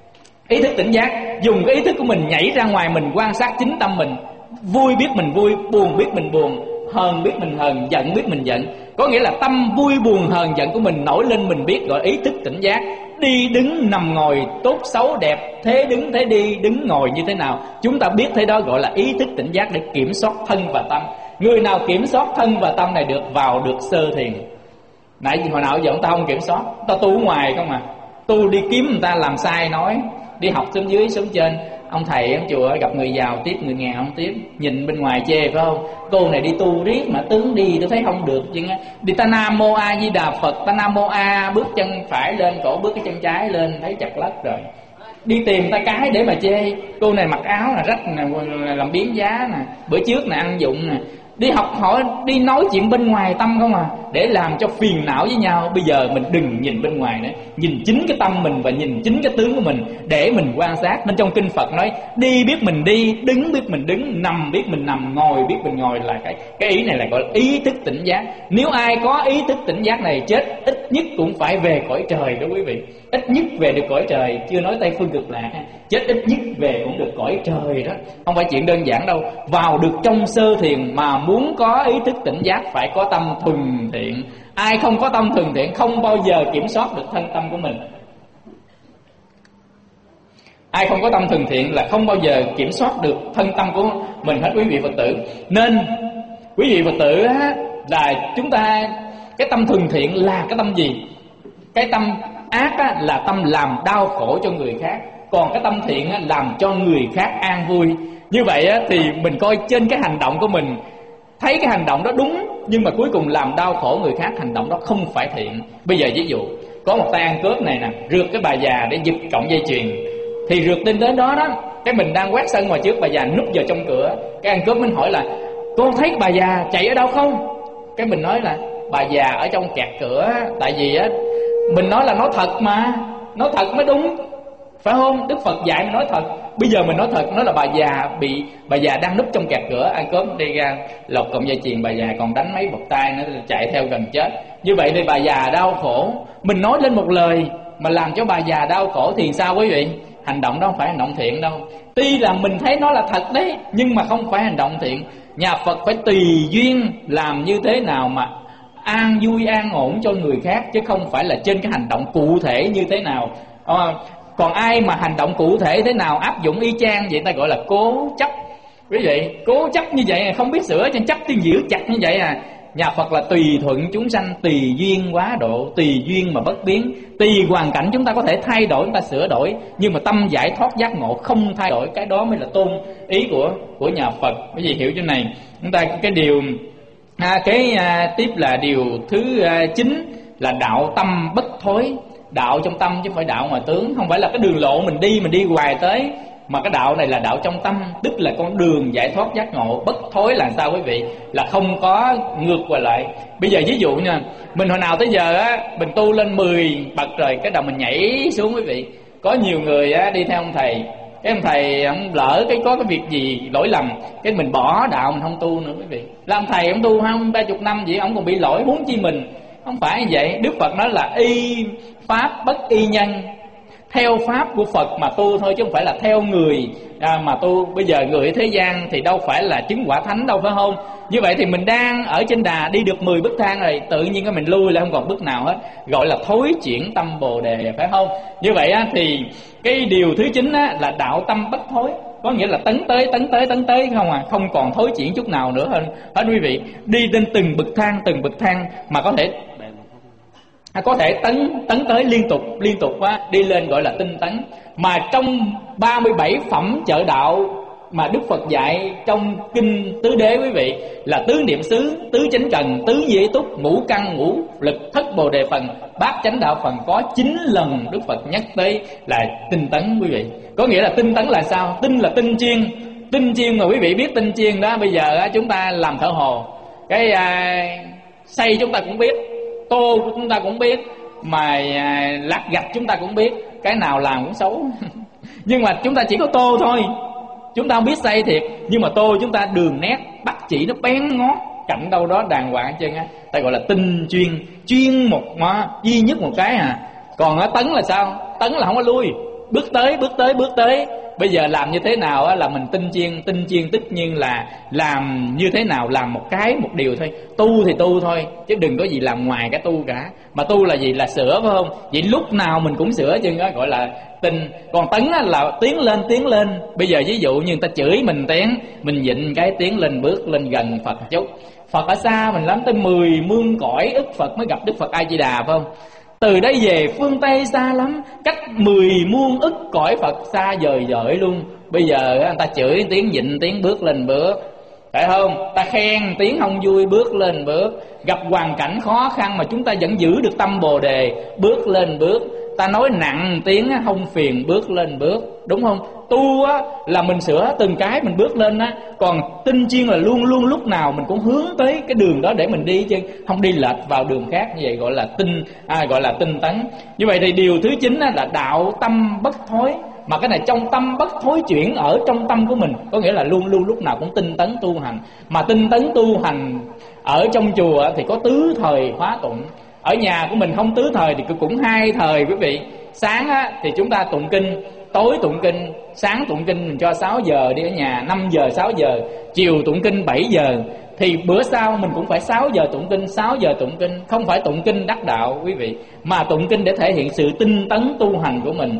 Ý thức tỉnh giác, dùng cái ý thức của mình nhảy ra ngoài mình quan sát chính tâm mình. Vui biết mình vui, buồn biết mình buồn, hờn biết mình hờn, giận biết mình giận. Có nghĩa là tâm vui buồn hờn giận của mình nổi lên mình biết, gọi ý thức tỉnh giác. Đi đứng nằm ngồi tốt xấu đẹp, thế đứng thế đi, đứng ngồi như thế nào, chúng ta biết thế đó gọi là ý thức tỉnh giác để kiểm soát thân và tâm. Người nào kiểm soát thân và tâm này được vào được sơ thiền. Nãy hồi nào giờ chúng ta không kiểm soát, ta tu ngoài không à. Tu đi kiếm người ta làm sai nói, đi học xuống dưới xuống trên. Ông thầy ông chùa gặp người giàu tiếp, người nghèo không tiếp, nhìn bên ngoài chê phải không? Cô này đi tu riết mà tướng đi tôi thấy không được chứ. Đi ta Nam Mô A Di Đà Phật, ta Nam Mô A, bước chân phải lên, cổ bước cái chân trái lên, thấy chặt lất rồi. Đi tìm ta cái để mà chê. Cô này mặc áo là rách nè, làm biến giá nè, bữa trước nè ăn dụng nè. Đi học hỏi, đi nói chuyện bên ngoài tâm không à, để làm cho phiền não với nhau. Bây giờ mình đừng nhìn bên ngoài nữa, nhìn chính cái tâm mình và nhìn chính cái tướng của mình để mình quan sát. Nên trong kinh Phật nói đi biết mình đi, đứng biết mình đứng, nằm biết mình nằm, ngồi biết mình ngồi, là cái cái ý này là gọi là ý thức tỉnh giác. Nếu ai có ý thức tỉnh giác này chết ít nhất cũng phải về cõi trời đó quý vị. Ít nhất về được cõi trời, chưa nói Tây Phương Cực Lạc, chết ít nhất về cũng được cõi trời đó. Không phải chuyện đơn giản đâu. Vào được trong sơ thiền mà muốn có ý thức tỉnh giác phải có tâm thuần thiện. Ai không có tâm thuần thiện không bao giờ kiểm soát được thân tâm của mình. Ai không có tâm thuần thiện là không bao giờ kiểm soát được thân tâm của mình hết quý vị Phật tử. Nên quý vị Phật tử á, là chúng ta, cái tâm thuần thiện là cái tâm gì? Cái tâm ác á, là tâm làm đau khổ cho người khác. Còn cái tâm thiện á, làm cho người khác an vui. Như vậy á, thì mình coi trên cái hành động của mình, thấy cái hành động đó đúng, nhưng mà cuối cùng làm đau khổ người khác, hành động đó không phải thiện. Bây giờ ví dụ có một tay ăn cướp này nè, rượt cái bà già để giật cọng dây chuyền. Thì rượt đến đến đó đó, cái mình đang quét sân ngoài trước, bà già núp vào trong cửa. Cái ăn cướp mình hỏi là cô thấy bà già chạy ở đâu không? Cái mình nói là bà già ở trong kẹt cửa. Tại vì á, mình nói là nói thật mà, nói thật mới đúng, phải không? Đức Phật dạy mình nói thật. Bây giờ mình nói thật, nói là bà già bị bà già đang núp trong kẹt cửa, ăn cướp đi ra lột cọng dây chuyền bà già, còn đánh mấy bậc tay nữa, chạy theo gần chết. Như vậy thì bà già đau khổ. Mình nói lên một lời mà làm cho bà già đau khổ thì sao quý vị? Hành động đó không phải hành động thiện đâu. Tuy là mình thấy nó là thật đấy, nhưng mà không phải hành động thiện. Nhà Phật phải tùy duyên làm như thế nào mà an vui an ổn cho người khác, chứ không phải là trên cái hành động cụ thể như thế nào. À, còn ai mà hành động cụ thể thế nào áp dụng y chang vậy ta gọi là cố chấp. Quý vị, cố chấp như vậy không biết sửa, cho chấp tiên giữ chặt như vậy à. Nhà Phật là tùy thuận chúng sanh, tùy duyên quá độ, tùy duyên mà bất biến. Tùy hoàn cảnh chúng ta có thể thay đổi, chúng ta sửa đổi, nhưng mà tâm giải thoát giác ngộ không thay đổi. Cái đó mới là tôn ý của của nhà Phật. Quý vị hiểu chỗ này. Chúng ta cái điều À, cái à, tiếp là điều thứ à, chín là đạo tâm bất thối. Đạo trong tâm chứ không phải đạo ngoài tướng, không phải là cái đường lộ mình đi mình đi hoài tới, mà cái đạo này là đạo trong tâm, tức là con đường giải thoát giác ngộ. Bất thối là sao quý vị? Là không có ngược qua lại. Bây giờ ví dụ nha, mình hồi nào tới giờ á, mình tu lên mười bậc rồi cái đầu mình nhảy xuống quý vị. Có nhiều người á đi theo ông thầy, cái ông thầy ông lỡ cái có cái việc gì lỗi lầm, cái mình bỏ đạo mình không tu nữa quý vị. Là ông thầy ông tu không ba chục năm vậy ông còn bị lỗi, huống chi mình. Không phải như vậy. Đức Phật nói là y pháp bất y nhân, theo pháp của Phật mà tu thôi, chứ không phải là theo người à, mà tu. Bây giờ người ở thế gian thì đâu phải là chứng quả thánh đâu, phải không? Như vậy thì mình đang ở trên đà đi được mười bậc thang rồi, tự nhiên cái mình lui lại không còn bước nào hết, gọi là thối chuyển tâm Bồ Đề, phải không? Như vậy á, thì cái điều thứ chín á, là đạo tâm bất thối, có nghĩa là tấn tới tấn tới tấn tới không à, không còn thối chuyển chút nào nữa hơn hết quý vị. Đi lên từng bậc thang từng bậc thang mà có thể có thể tấn tấn tới liên tục liên tục á, đi lên gọi là tinh tấn. Mà trong ba mươi bảy phẩm trợ đạo mà Đức Phật dạy trong kinh Tứ Đế quý vị, là tứ niệm xứ, tứ chánh cần, tứ di túc, ngũ căn, ngũ lực, thất bồ đề phần, bát chánh đạo phần, có chín lần Đức Phật nhắc tới là tinh tấn quý vị. Có nghĩa là tinh tấn là sao? Tinh là tinh chiên. Tinh chiên mà quý vị biết tinh chiên đó, bây giờ á, chúng ta làm thợ hồ, cái à, xây chúng ta cũng biết, tô chúng ta cũng biết, mà à, lát gạch chúng ta cũng biết, cái nào làm cũng xấu. Nhưng mà chúng ta chỉ có tô thôi, chúng ta không biết xây thiệt, nhưng mà tô chúng ta đường nét bắt chỉ nó bén ngót, cạnh đâu đó đàng hoàng hết trơn á. Ta gọi là tinh chuyên, chuyên một mà duy nhất một cái à. Còn ở tấn là sao? Tấn là không có lui, bước tới bước tới bước tới. Bây giờ làm như thế nào á, là mình tinh chiên. Tinh chiên tất nhiên là làm như thế nào, làm một cái một điều thôi. Tu thì tu thôi, chứ đừng có gì làm ngoài cái tu cả. Mà tu là gì? Là sửa, phải không? Vậy lúc nào mình cũng sửa chứ, đó gọi là tinh. Còn tấn á, là tiến lên tiến lên. Bây giờ ví dụ như người ta chửi mình tiến, mình nhịn cái tiến lên, bước lên gần Phật chút. Phật ở xa mình lắm, tới mười muôn cõi ức Phật mới gặp Đức Phật A Di Đà, phải không? Từ đây về phương Tây xa lắm, cách mười muôn ức cõi Phật xa vời vợi luôn. Bây giờ người ta chửi tiếng nhịn tiếng bước lên bước, phải không? Ta khen tiếng không vui bước lên bước. Gặp hoàn cảnh khó khăn mà chúng ta vẫn giữ được tâm Bồ Đề, bước lên bước. Ta nói nặng tiếng không phiền, bước lên bước, đúng không? Tu á, là mình sửa từng cái mình bước lên á. Còn tinh chuyên là luôn luôn lúc nào mình cũng hướng tới cái đường đó để mình đi, chứ không đi lệch vào đường khác. Như vậy gọi là tinh à, gọi là tinh tấn. Như vậy thì điều thứ chín á, là đạo tâm bất thối. Mà cái này trong tâm bất thối chuyển ở trong tâm của mình, có nghĩa là luôn luôn lúc nào cũng tinh tấn tu hành. Mà tinh tấn tu hành ở trong chùa thì có tứ thời hóa tụng. Ở nhà của mình không tứ thời thì cũng hai thời quý vị. Sáng á, thì chúng ta tụng kinh, tối tụng kinh. Sáng tụng kinh mình cho sáu giờ đi ở nhà, năm giờ sáu giờ. Chiều tụng kinh bảy giờ. Thì bữa sau mình cũng phải sáu giờ tụng kinh, sáu giờ tụng kinh. Không phải tụng kinh đắc đạo quý vị, mà tụng kinh để thể hiện sự tinh tấn tu hành của mình.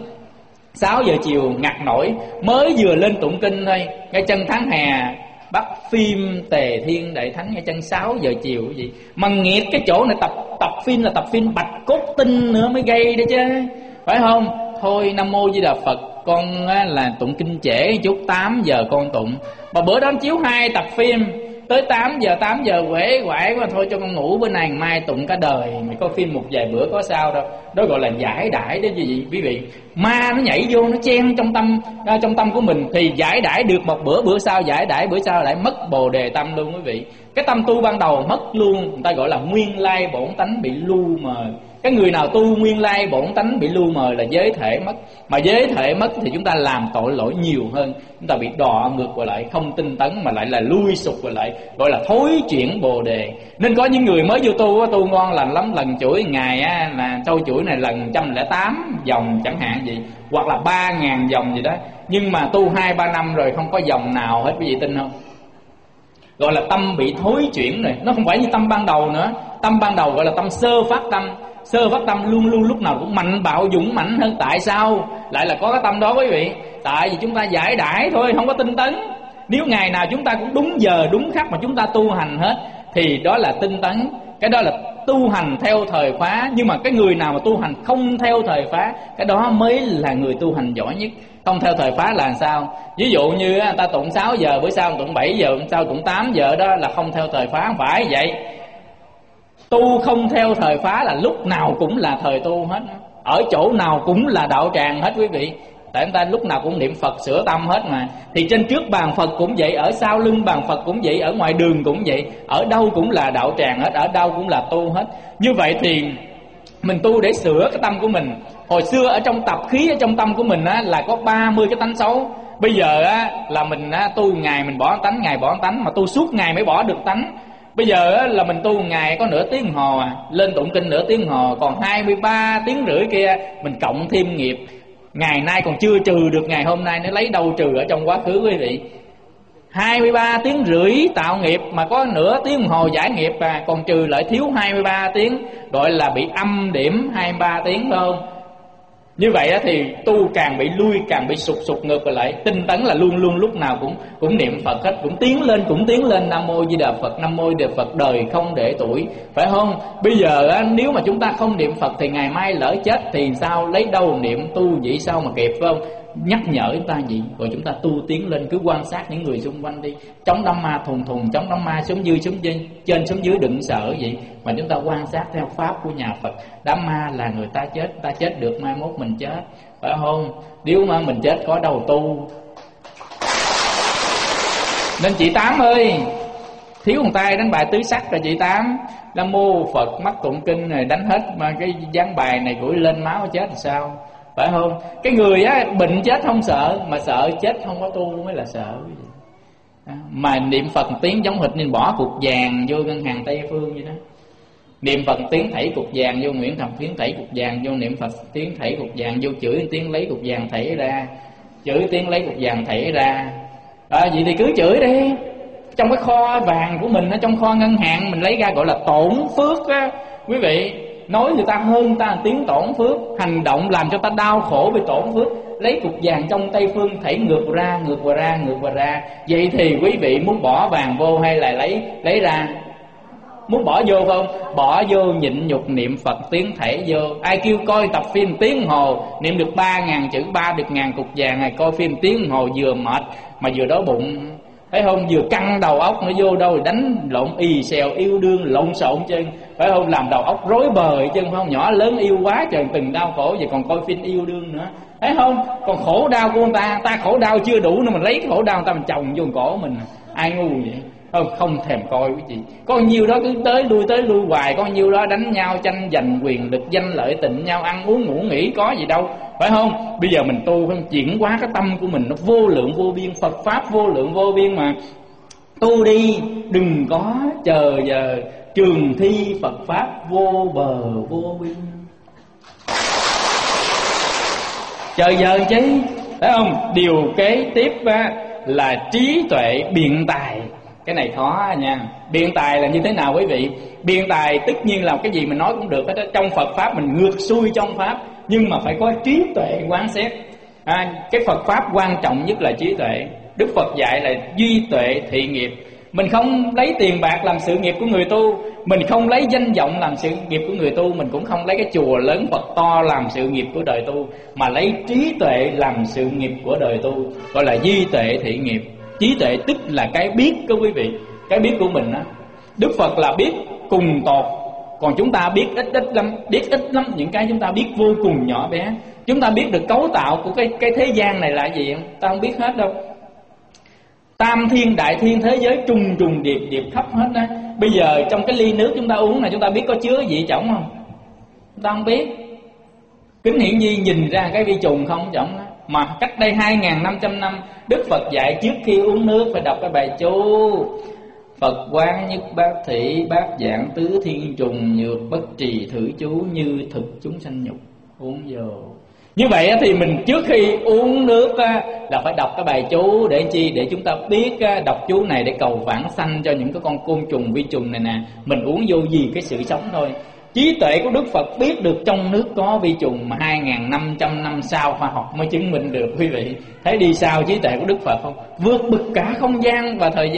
Sáu giờ chiều ngặt nổi, mới vừa lên tụng kinh thôi, ngay chân tháng hè bắt phim Tề Thiên Đại Thánh, ngay chân sáu giờ chiều cái gì. Mà nghiệt cái chỗ này tập tập phim là tập phim bạch cốt tinh nữa mới gây đấy chứ, phải không? Thôi Nam Mô Di Đà Phật, con là tụng kinh trễ chút, tám giờ con tụng. Mà bữa đó chiếu hai tập phim, tới tám giờ, tám giờ quể quải quá, thôi cho con ngủ bữa nay mai tụng cả đời. Mày coi phim một vài bữa có sao đâu. Đó gọi là giải đãi đấy gì quý vị. Ma nó nhảy vô, nó chen trong tâm trong tâm của mình, thì giải đãi được một bữa, bữa sau giải đãi, bữa sau lại mất Bồ Đề tâm luôn quý vị. Cái tâm tu ban đầu mất luôn, người ta gọi là nguyên lai bổn tánh bị lu mờ. Cái người nào tu nguyên lai bổn tánh bị lu mờ là giới thể mất. Mà giới thể mất thì chúng ta làm tội lỗi nhiều hơn, chúng ta bị đọa ngược qua lại, không tinh tấn mà lại là lui sụp qua lại, gọi là thối chuyển Bồ Đề. Nên có những người mới vô tu, tu ngon lành lắm, lần chuỗi ngày á, là trâu chuỗi này lần một trăm lẻ tám vòng chẳng hạn gì, hoặc là ba ngàn vòng gì đó. Nhưng mà tu hai ba năm rồi không có vòng nào hết, quý vị tin không? Gọi là tâm bị thối chuyển rồi. Nó không phải như tâm ban đầu nữa. Tâm ban đầu gọi là tâm sơ phát tâm. Sơ phát tâm luôn luôn lúc nào cũng mạnh bạo dũng mãnh hơn. Tại sao lại là có cái tâm đó quý vị? Tại vì chúng ta giải đãi thôi, không có tinh tấn. Nếu ngày nào chúng ta cũng đúng giờ đúng khắc mà chúng ta tu hành hết thì đó là tinh tấn. Cái đó là tu hành theo thời khóa. Nhưng mà cái người nào mà tu hành không theo thời khóa, cái đó mới là người tu hành giỏi nhất. Không theo thời pháp là làm sao? Ví dụ như người ta tụng sáu giờ, bữa sau tụng bảy giờ, bữa sau tụng tám giờ, đó là không theo thời pháp. Không phải vậy. Tu không theo thời pháp là lúc nào cũng là thời tu hết, ở chỗ nào cũng là đạo tràng hết quý vị. Tại người ta lúc nào cũng niệm Phật sửa tâm hết mà. Thì trên trước bàn Phật cũng vậy, ở sau lưng bàn Phật cũng vậy, ở ngoài đường cũng vậy, ở đâu cũng là đạo tràng hết, ở đâu cũng là tu hết. Như vậy thì mình tu để sửa cái tâm của mình. Hồi xưa ở trong tập khí ở trong tâm của mình á, là có ba mươi cái tánh xấu. Bây giờ á, là mình á, tu ngày mình bỏ tánh, ngày bỏ tánh, mà tu suốt ngày mới bỏ được tánh. Bây giờ á, là mình tu ngày có nửa tiếng hồ à, lên tụng kinh nửa tiếng hồ, còn hai mươi ba tiếng rưỡi kia mình cộng thêm nghiệp. Ngày nay còn chưa trừ được ngày hôm nay, nó lấy đâu trừ ở trong quá khứ quý vị. Hai mươi ba tiếng rưỡi tạo nghiệp mà có nửa tiếng hồ giải nghiệp à, còn trừ lại thiếu hai mươi ba tiếng, gọi là bị âm điểm hai mươi ba tiếng phải không? Như vậy thì tu càng bị lui, càng bị sụt sụt ngược lại. Tinh tấn là luôn luôn lúc nào cũng cũng niệm Phật hết, cũng tiến lên, cũng tiến lên. Nam mô Di Đà Phật, Nam mô Di Đà Phật, đời không để tuổi, phải không? Bây giờ nếu mà chúng ta không niệm Phật thì ngày mai lỡ chết thì sao, lấy đâu niệm tu vậy sao mà kịp, phải không? Nhắc nhở chúng ta gì, rồi chúng ta tu tiến lên, cứ quan sát những người xung quanh đi. Chống đám ma thùng thùng, chống đám ma xuống dưới xuống trên, trên xuống dưới đừng sợ vậy. Mà chúng ta quan sát theo pháp của nhà Phật. Đám ma là người ta chết, ta chết được, mai mốt mình chết, phải không? Nếu mà mình chết có đâu tu. Nên chị Tám ơi, thiếu một tay đánh bài tứ sắc rồi chị Tám. Nam mô Phật, mắt tụng kinh rồi đánh hết mà cái dán bài này gửi lên máu chết thì sao, phải không? Cái người á bệnh chết không sợ, mà sợ chết không có tu mới là sợ. Mà niệm Phật tiếng giống hệt nên bỏ cục vàng vô ngân hàng Tây Phương vậy đó. Niệm Phật tiếng thảy cục vàng vô Nguyễn Thập tiếng thảy cục vàng vô, niệm Phật tiếng thảy cục vàng vô, chửi tiếng lấy cục vàng thảy ra, chửi tiếng lấy cục vàng thảy ra. À, vậy thì cứ chửi đi. Trong cái kho vàng của mình, ở trong kho ngân hàng mình lấy ra gọi là tổn phước á quý vị. Nói người ta hơn ta tiếng tổn phước, hành động làm cho ta đau khổ vì tổn phước. Lấy cục vàng trong Tây Phương thảy ngược ra, ngược và ra, ngược và ra. Vậy thì quý vị muốn bỏ vàng vô hay là lấy lấy ra? Muốn bỏ vô không? Bỏ vô nhịn nhục niệm Phật tiếng thảy vô. Ai kêu coi tập phim tiếng hồ niệm được ba ngàn chữ, ba được ngàn cục vàng, này coi phim tiếng hồ vừa mệt mà vừa đói bụng, phải không? Vừa căng đầu óc nó vô đâu rồi đánh lộn y xèo yêu đương lộn xộn chân, phải không? Làm đầu óc rối bời chân, phải không? Nhỏ lớn yêu quá trời từng đau khổ, vậy còn coi phim yêu đương nữa, thấy không? Còn khổ đau của người ta, ta khổ đau chưa đủ nữa mình lấy cái khổ đau người ta mình chồng vô cổ mình, ai ngu vậy? Không, không thèm coi quý chị. Có nhiêu đó cứ tới lui tới lui hoài, có nhiêu đó đánh nhau tranh giành quyền lực danh lợi, tịnh nhau ăn uống ngủ nghỉ, có gì đâu, phải không? Bây giờ mình tu phải chuyển hóa cái tâm của mình, nó vô lượng vô biên, Phật pháp vô lượng vô biên mà. Tu đi, đừng có chờ giờ trường thi Phật pháp vô bờ vô biên. Chờ giờ chứ, phải không? Điều kế tiếp á, là trí tuệ biện tài. Cái này khó nha. Biện tài là như thế nào quý vị? Biện tài tất nhiên là cái gì mình nói cũng được hết. Trong Phật pháp mình ngược xuôi trong pháp, nhưng mà phải có trí tuệ quán xét. à, Cái Phật pháp quan trọng nhất là trí tuệ. Đức Phật dạy là duy tuệ thị nghiệp. Mình không lấy tiền bạc làm sự nghiệp của người tu, mình không lấy danh vọng làm sự nghiệp của người tu, mình cũng không lấy cái chùa lớn Phật to làm sự nghiệp của đời tu, mà lấy trí tuệ làm sự nghiệp của đời tu, gọi là duy tuệ thị nghiệp. Trí tuệ tức là cái biết của quý vị, cái biết của mình á. Đức Phật là biết cùng tột, còn chúng ta biết ít ít lắm, biết ít lắm. Những cái chúng ta biết vô cùng nhỏ bé. Chúng ta biết được cấu tạo của cái cái thế gian này là gì không? Ta không biết hết đâu. Tam thiên đại thiên thế giới trùng trùng điệp điệp khắp hết á. Bây giờ trong cái ly nước chúng ta uống này, chúng ta biết có chứa gì trỏng không? Chúng ta không biết. Kính hiển vi nhìn ra cái vi trùng không trỏng á. Mà cách đây hai nghìn năm trăm năm Đức Phật dạy trước khi uống nước phải đọc cái bài chú: Phật quán nhất bát thị, bát dạng tứ thiên trùng, nhược bất trì thử chú, như thực chúng sanh nhục. Uống vô. Như vậy thì mình trước khi uống nước là phải đọc cái bài chú. Để chi? Để chúng ta biết đọc chú này để cầu vãng sanh cho những cái con côn trùng vi trùng này nè. Mình uống vô vì cái sự sống thôi. Trí tuệ của Đức Phật biết được trong nước có vi trùng mà hai nghìn năm trăm năm sau khoa học mới chứng minh được quý vị. Thấy đi sao trí tuệ của Đức Phật không? Vượt bực cả không gian và thời gian.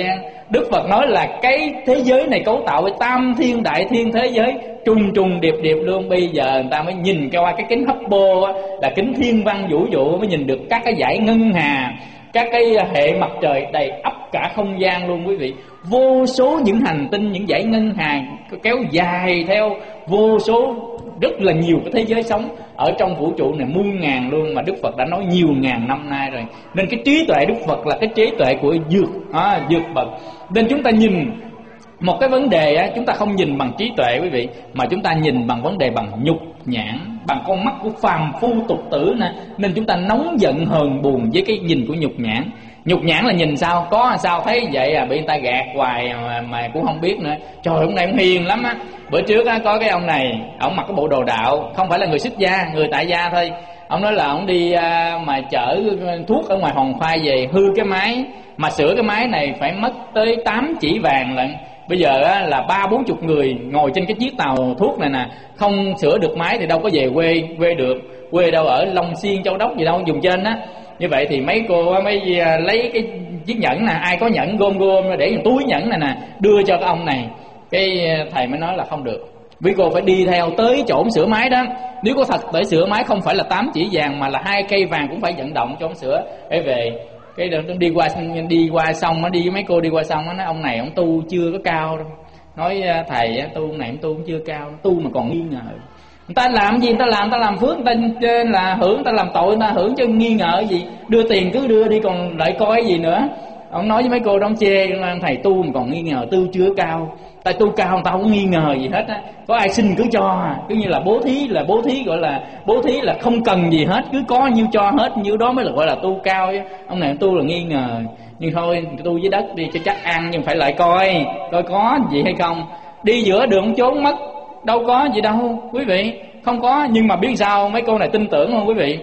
Đức Phật nói là cái thế giới này cấu tạo với tam thiên đại thiên thế giới trùng trùng điệp điệp luôn. Bây giờ người ta mới nhìn qua cái kính Hubble á, là kính thiên văn vũ trụ, mới nhìn được các cái dải ngân hà, các cái hệ mặt trời đầy ắp cả không gian luôn quý vị. Vô số những hành tinh, những dải ngân hà kéo dài theo vô số, rất là nhiều cái thế giới sống ở trong vũ trụ này, muôn ngàn luôn, mà Đức Phật đã nói nhiều ngàn năm nay rồi. Nên cái trí tuệ Đức Phật là cái trí tuệ của dược à, dược bậc. Nên chúng ta nhìn một cái vấn đề á, chúng ta không nhìn bằng trí tuệ quý vị, mà chúng ta nhìn bằng vấn đề bằng nhục nhãn, bằng con mắt của phàm phu tục tử nè. Nên chúng ta nóng giận hờn buồn với cái nhìn của nhục nhãn. Nhục nhãn là nhìn sao, có sao thấy vậy à, bị người ta gạt hoài mà, mà cũng không biết nữa. Trời, hôm nay ông hiền lắm á. Bữa trước á, có cái ông này, ông mặc cái bộ đồ đạo, không phải là người xuất gia, người tại gia thôi. Ông nói là ông đi à, mà chở thuốc ở ngoài Hòn Khoai về, hư cái máy, mà sửa cái máy này phải mất tới tám chỉ vàng lận. Bây giờ á, là ba bốn chục người ngồi trên cái chiếc tàu thuốc này nè, không sửa được máy thì đâu có về quê quê được. Quê đâu ở Long Xuyên, Châu Đốc gì đâu, dùng trên á. Như vậy thì mấy cô mới lấy cái chiếc nhẫn nè, ai có nhẫn gom gom để túi nhẫn này nè, đưa cho cái ông này. Cái thầy mới nói là không được, quý cô phải đi theo tới chỗ sửa máy đó. Nếu có thật để sửa máy không phải là tám chỉ vàng mà là hai cây vàng cũng phải vận động cho ông sửa để về. Cái đi qua đi qua xong nó đi mấy cô đi qua xong nó nói ông này ông tu chưa có cao đâu. Nói thầy tu này ông tu cũng chưa cao, tu mà còn nghi ngờ. Người ta làm gì, người ta làm, người ta làm phước, người ta là hưởng, người ta làm tội, người ta hưởng chứ nghi ngờ gì. Đưa tiền cứ đưa đi còn lại coi gì nữa. Ông nói với mấy cô đóng chê, thầy tu mà còn nghi ngờ, tu chưa cao. Tại tu cao người ta không nghi ngờ gì hết á. Có ai xin cứ cho, cứ như là bố thí, là bố thí gọi là bố thí là không cần gì hết, cứ có nhiêu cho hết, nhiêu đó mới là gọi là tu cao chứ. Ông này tu là nghi ngờ. Nhưng thôi tu dưới đất đi cho chắc ăn, nhưng phải lại coi coi có gì hay không. Đi giữa đường trốn mất, đâu có gì đâu quý vị, không có. Nhưng mà biết sao mấy cô này tin tưởng không quý vị?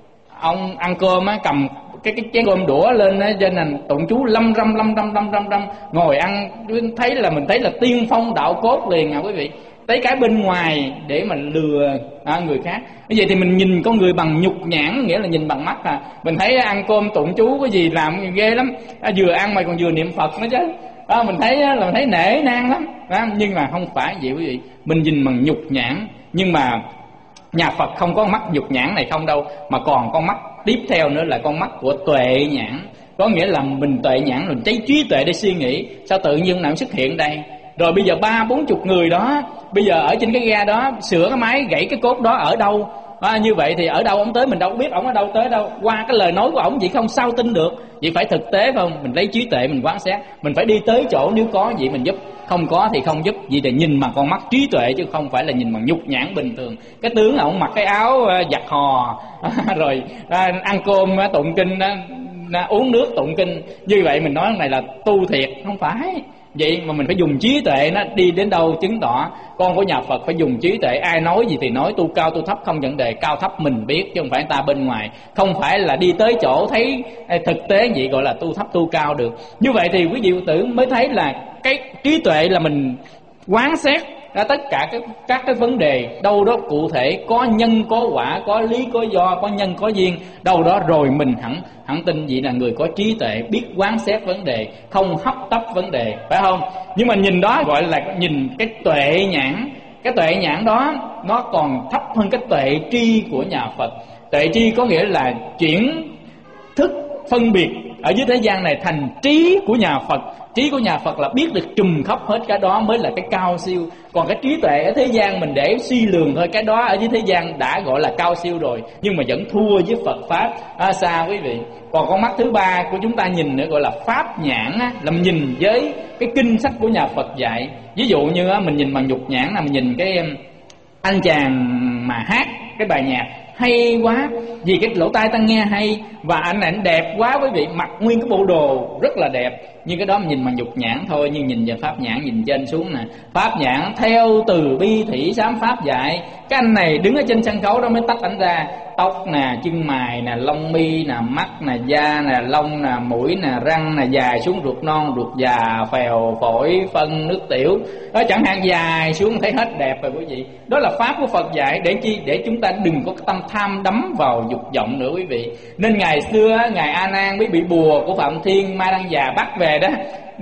Ông ăn cơm á, cầm cái cái chén cơm đũa lên á, trên nền tụng chú lâm râm lâm râm lâm râm râm, ngồi ăn, thấy là mình thấy là tiên phong đạo cốt liền à quý vị. Thấy cái bên ngoài để mà lừa à, người khác. Như vậy thì mình nhìn con người bằng nhục nhãn, nghĩa là nhìn bằng mắt à. Mình thấy ăn cơm tụng chú cái gì làm ghê lắm, à, vừa ăn mà còn vừa niệm Phật nữa chứ. À, mình thấy là mình thấy nể nang lắm à, nhưng mà không phải vậy quý vị. Mình nhìn bằng nhục nhãn, nhưng mà nhà Phật không có mắt nhục nhãn này không đâu, mà còn con mắt tiếp theo nữa là con mắt của tuệ nhãn. Có nghĩa là mình tuệ nhãn, mình cháy trí tuệ để suy nghĩ. Sao tự nhiên nào xuất hiện đây? Rồi bây giờ ba bốn chục người đó, bây giờ ở trên cái ga đó sửa cái máy gãy cái cốt đó ở đâu? À, như vậy thì ở đâu ông tới mình đâu biết ổng ở đâu tới đâu. Qua cái lời nói của ổng vậy không sao tin được. Vậy phải thực tế phải không? Mình lấy trí tuệ mình quan sát, mình phải đi tới chỗ nếu có vậy mình giúp, không có thì không giúp. Vậy để nhìn bằng con mắt trí tuệ chứ không phải là nhìn bằng nhục nhãn bình thường. Cái tướng ổng mặc cái áo giặt hò rồi ăn cơm tụng kinh, uống nước tụng kinh, như vậy mình nói này là tu thiệt, không phải. Vậy mà mình phải dùng trí tuệ nó đi đến đâu chứng tỏ con của nhà Phật phải dùng trí tuệ. Ai nói gì thì nói, tu cao tu thấp không vấn đề, cao thấp mình biết chứ không phải ta bên ngoài. Không phải là đi tới chỗ thấy thực tế vậy gọi là tu thấp tu cao được. Như vậy thì quý vị tử mới thấy là cái trí tuệ là mình quán xét ra tất cả các, các cái vấn đề, đâu đó cụ thể, có nhân có quả, có lý có do, có nhân có duyên, đâu đó rồi mình hẳn hẳn tin vậy là người có trí tuệ, biết quán xét vấn đề, không hấp tấp vấn đề, phải không? Nhưng mà nhìn đó gọi là nhìn cái tuệ nhãn. Cái tuệ nhãn đó nó còn thấp hơn cái tuệ tri của nhà Phật. Tuệ tri có nghĩa là chuyển thức phân biệt ở dưới thế gian này thành trí của nhà Phật. Trí của nhà Phật là biết được trùm khắp hết cái đó mới là cái cao siêu. Còn cái trí tuệ ở thế gian mình để suy lường thôi, cái đó ở dưới thế gian đã gọi là cao siêu rồi, nhưng mà vẫn thua với Phật Pháp à, xa quý vị. Còn con mắt thứ ba của chúng ta nhìn nữa gọi là Pháp nhãn á, là mình nhìn với cái kinh sách của nhà Phật dạy. Ví dụ như á, mình nhìn bằng nhục nhãn là mình nhìn cái anh chàng mà hát cái bài nhạc hay quá, vì cái lỗ tai ta nghe hay, và anh này anh đẹp quá quý vị, mặc nguyên cái bộ đồ rất là đẹp. Nhưng cái đó mình nhìn bằng nhục nhãn thôi, nhưng nhìn về Pháp nhãn, nhìn trên xuống nè. Pháp nhãn theo từ bi thủy sám Pháp dạy. Cái anh này đứng ở trên sân khấu đó mới tách ảnh ra. Tóc nè, chân mày nè, lông mi nè, mắt nè, da nè, lông nè, mũi nè, răng nè, dài xuống ruột non, ruột già, phèo, phổi, phân, nước tiểu. Đó chẳng hạn dài xuống thấy hết đẹp rồi quý vị. Đó là Pháp của Phật dạy để chi? Để chúng ta đừng có tâm tham đắm vào dục vọng nữa quý vị. Nên ngày xưa, Ngài A Nan mới bị bùa của Phạm Thiên Mai Đăng Già bắt về đó,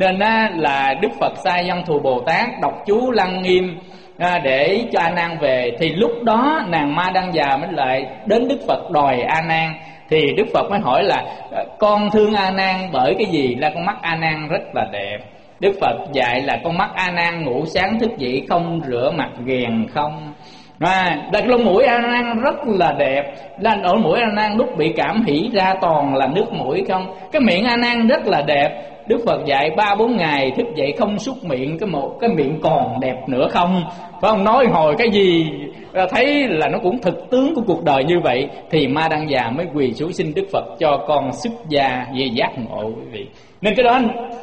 Nên á, là Đức Phật sai Văn Thù Bồ Tát đọc chú Lăng Nghiêm à, để cho A Nan về. Thì lúc đó nàng Ma Đăng Già mới lại đến Đức Phật đòi A Nan. Thì Đức Phật mới hỏi là con thương A Nan bởi cái gì? Là con mắt A Nan rất là đẹp. Đức Phật dạy là con mắt A Nan ngủ sáng thức dậy không rửa mặt ghèn không. À, là lông mũi A Nan rất là đẹp. Là lỗ mũi A Nan lúc bị cảm hỉ ra toàn là nước mũi không. Cái miệng A Nan rất là đẹp. Đức Phật dạy ba bốn ngày thức dậy không súc miệng, cái một cái miệng còn đẹp nữa không. Phải không? Nói hồi cái gì thấy là nó cũng thực tướng của cuộc đời như vậy. Thì Ma Đăng Già mới quỳ xuống xin Đức Phật cho con xuất gia về giác ngộ quý vị. Nên cái đó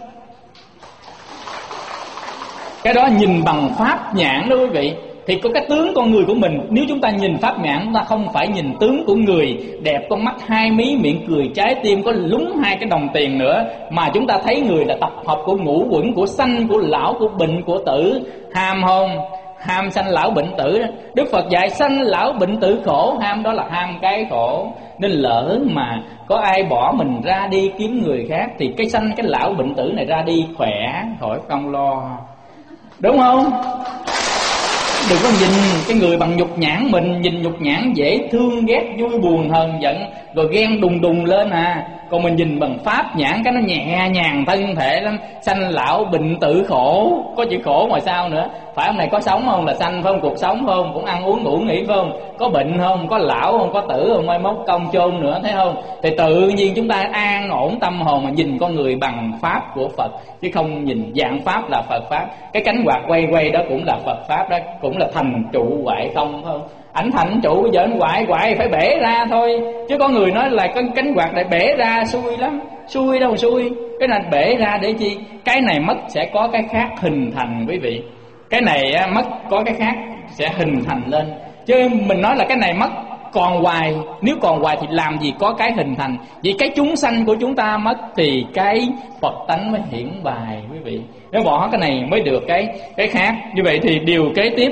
Cái đó nhìn bằng pháp nhãn đó quý vị. Thì có cái tướng con người của mình, nếu chúng ta nhìn pháp nhãn, chúng ta không phải nhìn tướng của người đẹp, con mắt hai mí, miệng cười, trái tim có lúng hai cái đồng tiền nữa, mà chúng ta thấy người là tập hợp của ngũ uẩn, của sanh, của lão, của bệnh, của tử. Ham không? Ham sanh lão bệnh tử. Đức Phật dạy sanh lão bệnh tử khổ. Ham đó là ham cái khổ. Nên lỡ mà có ai bỏ mình ra đi kiếm người khác, thì cái sanh cái lão bệnh tử này ra đi khỏe, khỏi không lo. Đúng không? Đừng có nhìn cái người bằng nhục nhãn mình. Nhìn nhục nhãn dễ thương, ghét, vui, buồn, hờn, giận, rồi ghen đùng đùng lên à. Còn mình nhìn bằng pháp nhãn cái nó nhẹ nhàng thân thể lắm. Sanh lão bệnh tử khổ. Có chữ khổ ngoài sau nữa. Phải ông này có sống không là sanh, phải không? Cuộc sống phải không? Cũng ăn uống ngủ nghỉ phải không? Có bệnh không? Có lão không? Có tử không? Mai mốt công chôn nữa, thấy không? Thì tự nhiên chúng ta an ổn tâm hồn mà nhìn con người bằng pháp của Phật, chứ không nhìn dạng pháp là Phật pháp. Cái cánh quạt quay quay đó cũng là Phật pháp đó, cũng là thành trụ hoại không, phải không? Ảnh thành trụ, bây giờ anh hoại hoại phải bể ra thôi. Chứ có người nói là cái cánh quạt này bể ra xui lắm. Xui đâu xui. Cái này bể ra để chi? Cái này mất sẽ có cái khác hình thành quý vị. Cái này mất có cái khác sẽ hình thành lên. Chứ mình nói là cái này mất còn hoài, nếu còn hoài thì làm gì có cái hình thành. Vì cái chúng sanh của chúng ta mất thì cái Phật tánh mới hiển bài quý vị. Nếu bỏ cái này mới được cái cái khác. Như vậy thì điều kế tiếp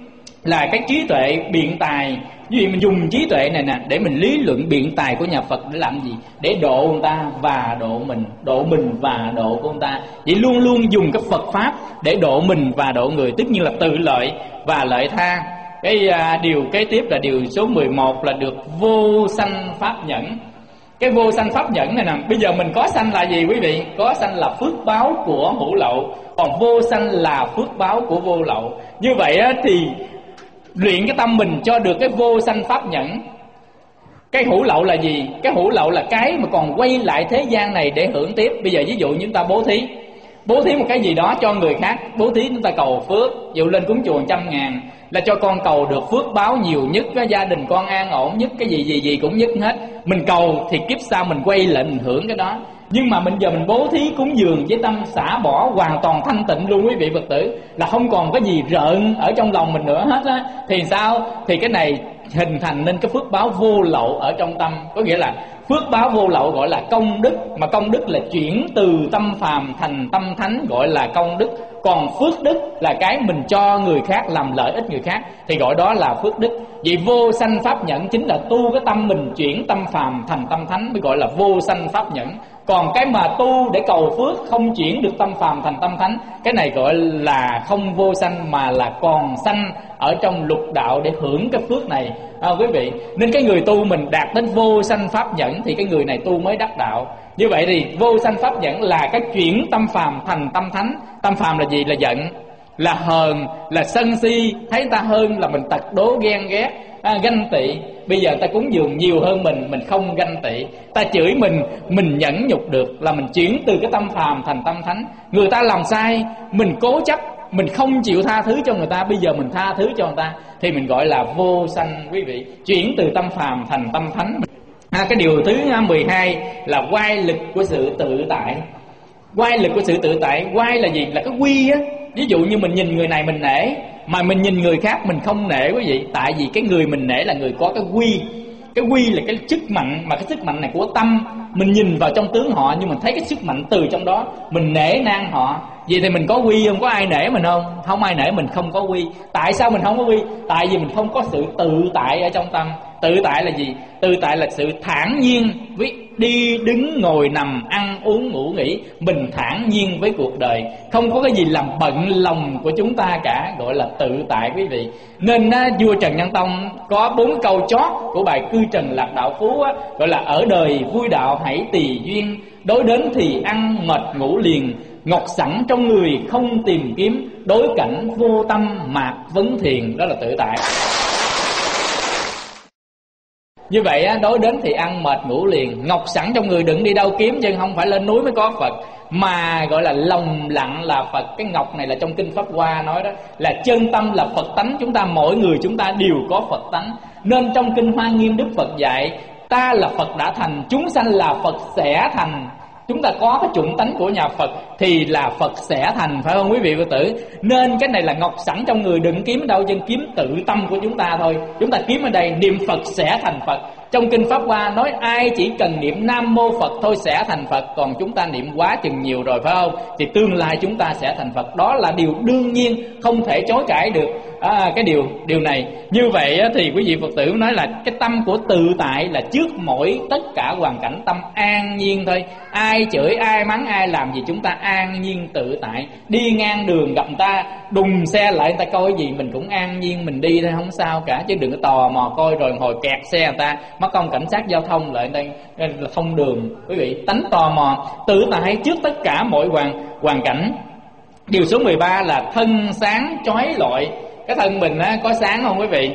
là cái trí tuệ biện tài. Vì mình dùng trí tuệ này nè để mình lý luận biện tài của nhà Phật để làm gì? Để độ người ta và độ mình, độ mình và độ của người ta. Vậy luôn luôn dùng cái Phật pháp để độ mình và độ người, tất nhiên là tự lợi và lợi tha. Cái à, điều kế tiếp là điều số mười một là được vô sanh pháp nhẫn. Cái vô sanh pháp nhẫn này nè, bây giờ mình có sanh là gì quý vị? Có sanh là phước báo của hữu lậu, còn vô sanh là phước báo của vô lậu. Như vậy á, thì luyện cái tâm mình cho được cái vô sanh pháp nhẫn. Cái hữu lậu là gì? Cái hữu lậu là cái mà còn quay lại thế gian này để hưởng tiếp. Bây giờ ví dụ như chúng ta bố thí, bố thí một cái gì đó cho người khác, bố thí chúng ta cầu phước, dụ lên cúng chùa trăm ngàn là cho con cầu được phước báo nhiều nhất, cái gia đình con an ổn nhất, cái gì gì gì cũng nhất hết. Mình cầu thì kiếp sau mình quay lại mình hưởng cái đó. Nhưng mà bây giờ mình bố thí cúng dường với tâm xả bỏ hoàn toàn thanh tịnh luôn quý vị Phật tử, là không còn cái gì rợn ở trong lòng mình nữa hết á. Thì sao? Thì cái này hình thành nên cái phước báo vô lậu ở trong tâm. Có nghĩa là phước báo vô lậu gọi là công đức, mà công đức là chuyển từ tâm phàm thành tâm thánh, gọi là công đức. Còn phước đức là cái mình cho người khác, làm lợi ích người khác, thì gọi đó là phước đức. Vậy vô sanh pháp nhẫn chính là tu cái tâm mình chuyển tâm phàm thành tâm thánh, mới gọi là vô sanh pháp nhẫn. Còn cái mà tu để cầu phước không chuyển được tâm phàm thành tâm thánh, cái này gọi là không vô sanh mà là còn sanh ở trong lục đạo để hưởng cái phước này à, quý vị. Nên cái người tu mình đạt đến vô sanh pháp nhẫn thì cái người này tu mới đắc đạo. Như vậy thì vô sanh pháp nhẫn là cái chuyển tâm phàm thành tâm thánh. Tâm phàm là gì? Là giận, là hờn, là sân si. Thấy ta hơn là mình tật đố ghen ghét, à, ganh tị. Bây giờ ta cúng dường nhiều hơn mình, mình không ganh tị. Ta chửi mình, mình nhẫn nhục được, là mình chuyển từ cái tâm phàm thành tâm thánh. Người ta làm sai, mình cố chấp, mình không chịu tha thứ cho người ta, bây giờ mình tha thứ cho người ta, thì mình gọi là vô sanh quý vị. Chuyển từ tâm phàm thành tâm thánh. À, cái điều thứ mười hai là oai lực của sự tự tại. Oai lực của sự tự tại, oai là gì? Là cái quy á. Ví dụ như mình nhìn người này mình nể, mà mình nhìn người khác mình không nể quý vị. Tại vì cái người mình nể là người có cái quy. Cái quy là cái sức mạnh, mà cái sức mạnh này của tâm. Mình nhìn vào trong tướng họ nhưng mình thấy cái sức mạnh từ trong đó, mình nể nang họ. Vậy thì mình có quy không? Có ai nể mình không? Không ai nể mình, không có quy. Tại sao mình không có quy? Tại vì mình không có sự tự tại ở trong tâm. Tự tại là gì? Tự tại là sự thản nhiên với đi đứng ngồi nằm ăn uống ngủ nghỉ, mình thản nhiên với cuộc đời, không có cái gì làm bận lòng của chúng ta cả, gọi là tự tại quý vị. Nên á, vua Trần Nhân Tông có bốn câu chót của bài Cư Trần Lạc Đạo Phú á, gọi là ở đời vui đạo hãy tùy duyên, đối đến thì ăn mệt ngủ liền, ngọc sẵn trong người không tìm kiếm, đối cảnh vô tâm mạc vấn thiền. Đó là tự tại. Như vậy á, đối đến thì ăn mệt ngủ liền, ngọc sẵn trong người đừng đi đâu kiếm, chứ không phải lên núi mới có Phật, mà gọi là lòng lặng là Phật. Cái ngọc này là trong kinh Pháp Hoa nói đó, là chân tâm là Phật tánh. Chúng ta mỗi người chúng ta đều có Phật tánh. Nên trong kinh Hoa Nghiêm Đức Phật dạy ta là Phật đã thành, chúng sanh là Phật sẽ thành. Chúng ta có cái chủng tánh của nhà Phật thì là Phật sẽ thành, phải không quý vị Phật tử? Nên cái này là ngọc sẵn trong người, đừng kiếm đâu, chân kiếm tự tâm của chúng ta thôi. Chúng ta kiếm ở đây niệm Phật sẽ thành Phật. Trong kinh Pháp Hoa nói ai chỉ cần niệm Nam Mô Phật thôi sẽ thành Phật. Còn chúng ta niệm quá chừng nhiều rồi, phải không? Thì tương lai chúng ta sẽ thành Phật. Đó là điều đương nhiên, không thể chối cãi được à, cái điều điều này. Như vậy thì quý vị Phật tử nói là cái tâm của tự tại là trước mỗi tất cả hoàn cảnh tâm an nhiên thôi. Ai chửi, ai mắng, ai làm gì chúng ta an nhiên tự tại. Đi ngang đường gặp người ta đùng xe lại, người ta coi cái gì mình cũng an nhiên mình đi thôi, không sao cả. Chứ đừng có tò mò coi rồi hồi kẹt xe người ta, mất công cảnh sát giao thông lại đây là thông đường. Quý vị tánh tò mò tự tại trước tất cả mọi hoàn hoàn cảnh. Điều số mười ba là thân sáng chói lọi. Cái thân mình á, có sáng không quý vị?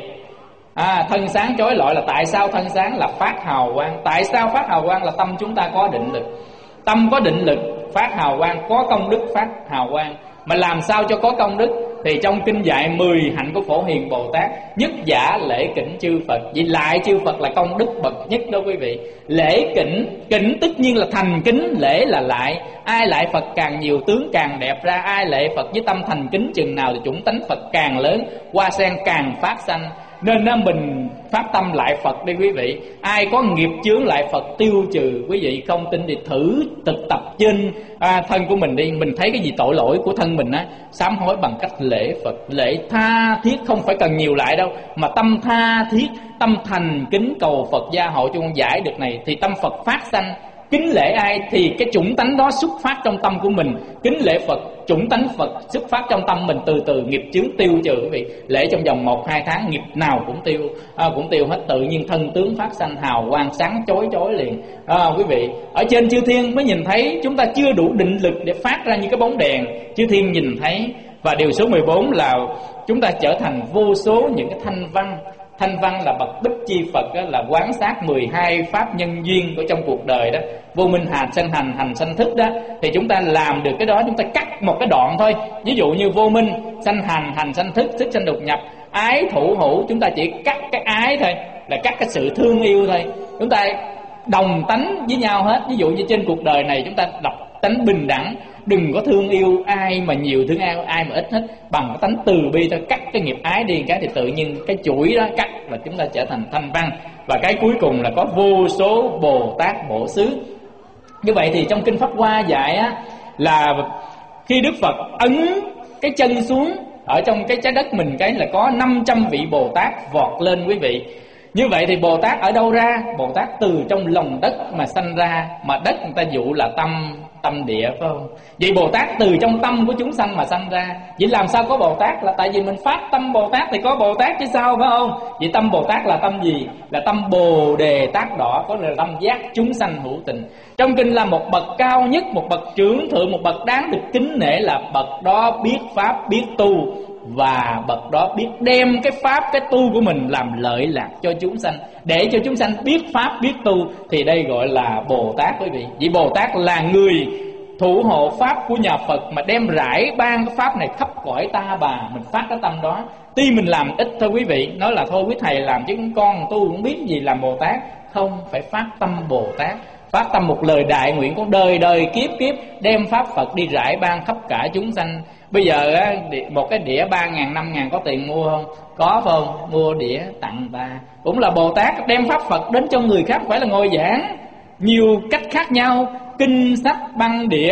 À, thân sáng chói lọi là tại sao thân sáng? Là phát hào quang. Tại sao phát hào quang? Là tâm chúng ta có định lực. Tâm có định lực phát hào quang, có công đức phát hào quang. Mà làm sao cho có công đức? Thì trong kinh dạy mười hạnh của Phổ Hiền Bồ Tát, nhất giả lễ kính chư Phật. Vì lại chư Phật là công đức bậc nhất đó quý vị. Lễ kính, kính tất nhiên là thành kính, lễ là lại. Ai lại Phật càng nhiều tướng càng đẹp ra, ai lễ Phật với tâm thành kính chừng nào thì chủng tánh Phật càng lớn, hoa sen càng phát sanh. Nên đó mình phát tâm lại Phật đi quý vị. Ai có nghiệp chướng lại Phật tiêu trừ. Quý vị không tin thì thử thực tập trên à, thân của mình đi. Mình thấy cái gì tội lỗi của thân mình á, sám hối bằng cách lễ Phật. Lễ tha thiết, không phải cần nhiều lại đâu, mà tâm tha thiết, tâm thành kính cầu Phật gia hộ cho con giải được này. Thì tâm Phật phát sanh. Kính lễ ai thì cái chủng tánh đó xuất phát trong tâm của mình. Kính lễ Phật, chủng tánh Phật xuất phát trong tâm mình, từ từ nghiệp chướng tiêu trừ quý vị. Lễ trong vòng một hai tháng nghiệp nào cũng tiêu à, cũng tiêu hết, tự nhiên thân tướng phát sanh hào quang sáng chói chói liền. À, quý vị ở trên chư thiên mới nhìn thấy, chúng ta chưa đủ định lực để phát ra như cái bóng đèn, chư thiên nhìn thấy. Và điều số mười bốn là chúng ta trở thành vô số những cái thanh văn. Thanh văn là bậc bích chi Phật đó, là quán sát mười hai pháp nhân duyên của trong cuộc đời đó. Vô minh hành sanh hành, hành sanh thức đó. Thì chúng ta làm được cái đó, chúng ta cắt một cái đoạn thôi. Ví dụ như vô minh, sanh hành, hành sanh thức, thức sanh đục nhập. Ái thủ hữu, chúng ta chỉ cắt cái ái thôi, là cắt cái sự thương yêu thôi. Chúng ta đồng tánh với nhau hết. Ví dụ như trên cuộc đời này chúng ta đọc tánh bình đẳng, đừng có thương yêu ai mà nhiều, thương ai ai mà ít hết. Bằng cái tánh từ bi thôi, cắt cái nghiệp ái đi cái thì tự nhiên cái chuỗi đó cắt là chúng ta trở thành thanh văn. Và cái cuối cùng là có vô số Bồ Tát Bổ Xứ. Như vậy thì trong kinh Pháp Hoa dạy á, là khi Đức Phật ấn cái chân xuống ở trong cái trái đất mình, cái là có năm trăm vị Bồ Tát vọt lên quý vị. Như vậy thì Bồ Tát ở đâu ra? Bồ Tát từ trong lòng đất mà sanh ra. Mà đất người ta dụ là tâm, tâm địa phải không? Vậy Bồ Tát từ trong tâm của chúng sanh mà sanh ra. Vậy làm sao có Bồ Tát? Là tại vì mình phát tâm Bồ Tát thì có Bồ Tát chứ sao, phải không? Vậy tâm Bồ Tát là tâm gì? Là tâm Bồ Đề Tát Đỏ, có là tâm giác chúng sanh hữu tình. Trong kinh là một bậc cao nhất, một bậc trưởng thượng, một bậc đáng được kính nể, là bậc đó biết pháp, biết tu, và bậc đó biết đem cái pháp, cái tu của mình làm lợi lạc cho chúng sanh, để cho chúng sanh biết pháp, biết tu. Thì đây gọi là Bồ Tát quý vị. Vì Bồ Tát là người thủ hộ pháp của nhà Phật, mà đem rải ban cái pháp này khắp cõi ta bà. Mình phát cái tâm đó. Tuy mình làm ít thôi quý vị, nói là thôi quý thầy làm chứ con tu cũng biết gì làm Bồ Tát. Không, phải phát tâm Bồ Tát, phát tâm một lời đại nguyện của đời đời kiếp kiếp, đem pháp Phật đi rải ban khắp cả chúng sanh. Bây giờ á, một cái đĩa ba ngàn, năm ngàn có tiền mua không? Có phải không? Mua đĩa tặng ta, cũng là Bồ Tát đem pháp Phật đến cho người khác, phải là ngồi giảng. Nhiều cách khác nhau, kinh sách, băng đĩa,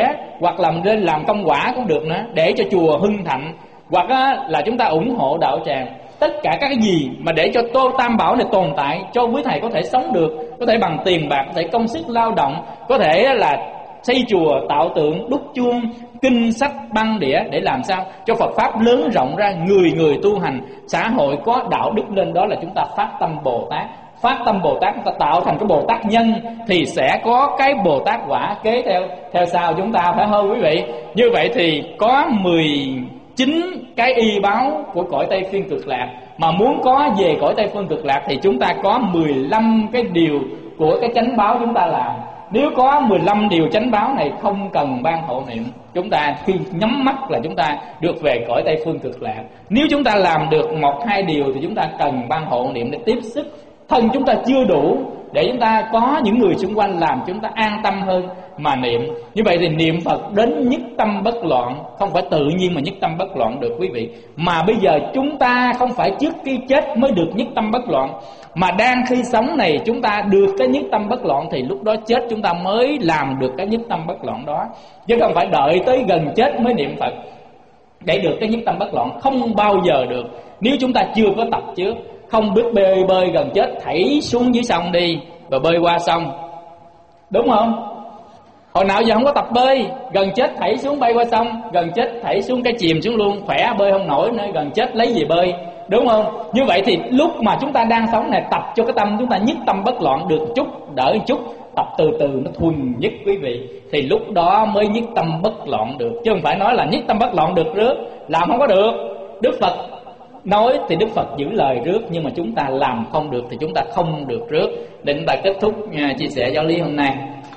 hoặc là mình nên làm công quả cũng được nữa, để cho chùa hưng thạnh, hoặc á, là chúng ta ủng hộ đạo tràng. Tất cả các cái gì mà để cho Tô Tam Bảo này tồn tại, cho quý thầy có thể sống được, có thể bằng tiền bạc, có thể công sức lao động, có thể là xây chùa, tạo tượng, đúc chuông, kinh sách, băng đĩa, để làm sao cho Phật pháp lớn rộng ra, người người tu hành, xã hội có đạo đức lên. Đó là chúng ta phát tâm Bồ Tát. Phát tâm Bồ Tát, chúng ta tạo thành cái Bồ Tát nhân thì sẽ có cái Bồ Tát quả kế theo theo sau chúng ta, phải không quý vị? Như vậy thì có mười chín cái y báo của cõi Tây Phương Cực Lạc, mà muốn có về cõi Tây Phương Cực Lạc thì chúng ta có mười lăm cái điều của cái chánh báo chúng ta làm. Nếu có mười lăm điều chánh báo này không cần ban hộ niệm, chúng ta khi nhắm mắt là chúng ta được về cõi Tây Phương Cực Lạc. Nếu chúng ta làm được một hai điều thì chúng ta cần ban hộ niệm để tiếp sức. Thân chúng ta chưa đủ để chúng ta có những người xung quanh làm chúng ta an tâm hơn mà niệm. Như vậy thì niệm Phật đến nhất tâm bất loạn, không phải tự nhiên mà nhất tâm bất loạn được quý vị. Mà bây giờ chúng ta không phải trước khi chết mới được nhất tâm bất loạn, mà đang khi sống này chúng ta được cái nhất tâm bất loạn, thì lúc đó chết chúng ta mới làm được cái nhất tâm bất loạn đó. Chứ không phải đợi tới gần chết mới niệm Phật để được cái nhất tâm bất loạn, không bao giờ được. Nếu chúng ta chưa có tập trước, không biết bơi bơi gần chết, thảy xuống dưới sông đi và bơi qua sông, đúng không? Hồi nào giờ không có tập bơi, gần chết thảy xuống bay qua sông, gần chết thảy xuống cái chìm xuống luôn, khỏe bơi không nổi nữa, gần chết lấy gì bơi, đúng không? Như vậy thì lúc mà chúng ta đang sống này, tập cho cái tâm chúng ta nhất tâm bất loạn được chút, đỡ chút, tập từ từ nó thuần nhất quý vị, thì lúc đó mới nhất tâm bất loạn được. Chứ không phải nói là nhất tâm bất loạn được rước, làm không có được. Đức Phật nói thì Đức Phật giữ lời rước, nhưng mà chúng ta làm không được thì chúng ta không được rước. Để chúng ta kết thúc nha, chia sẻ giáo lý hôm nay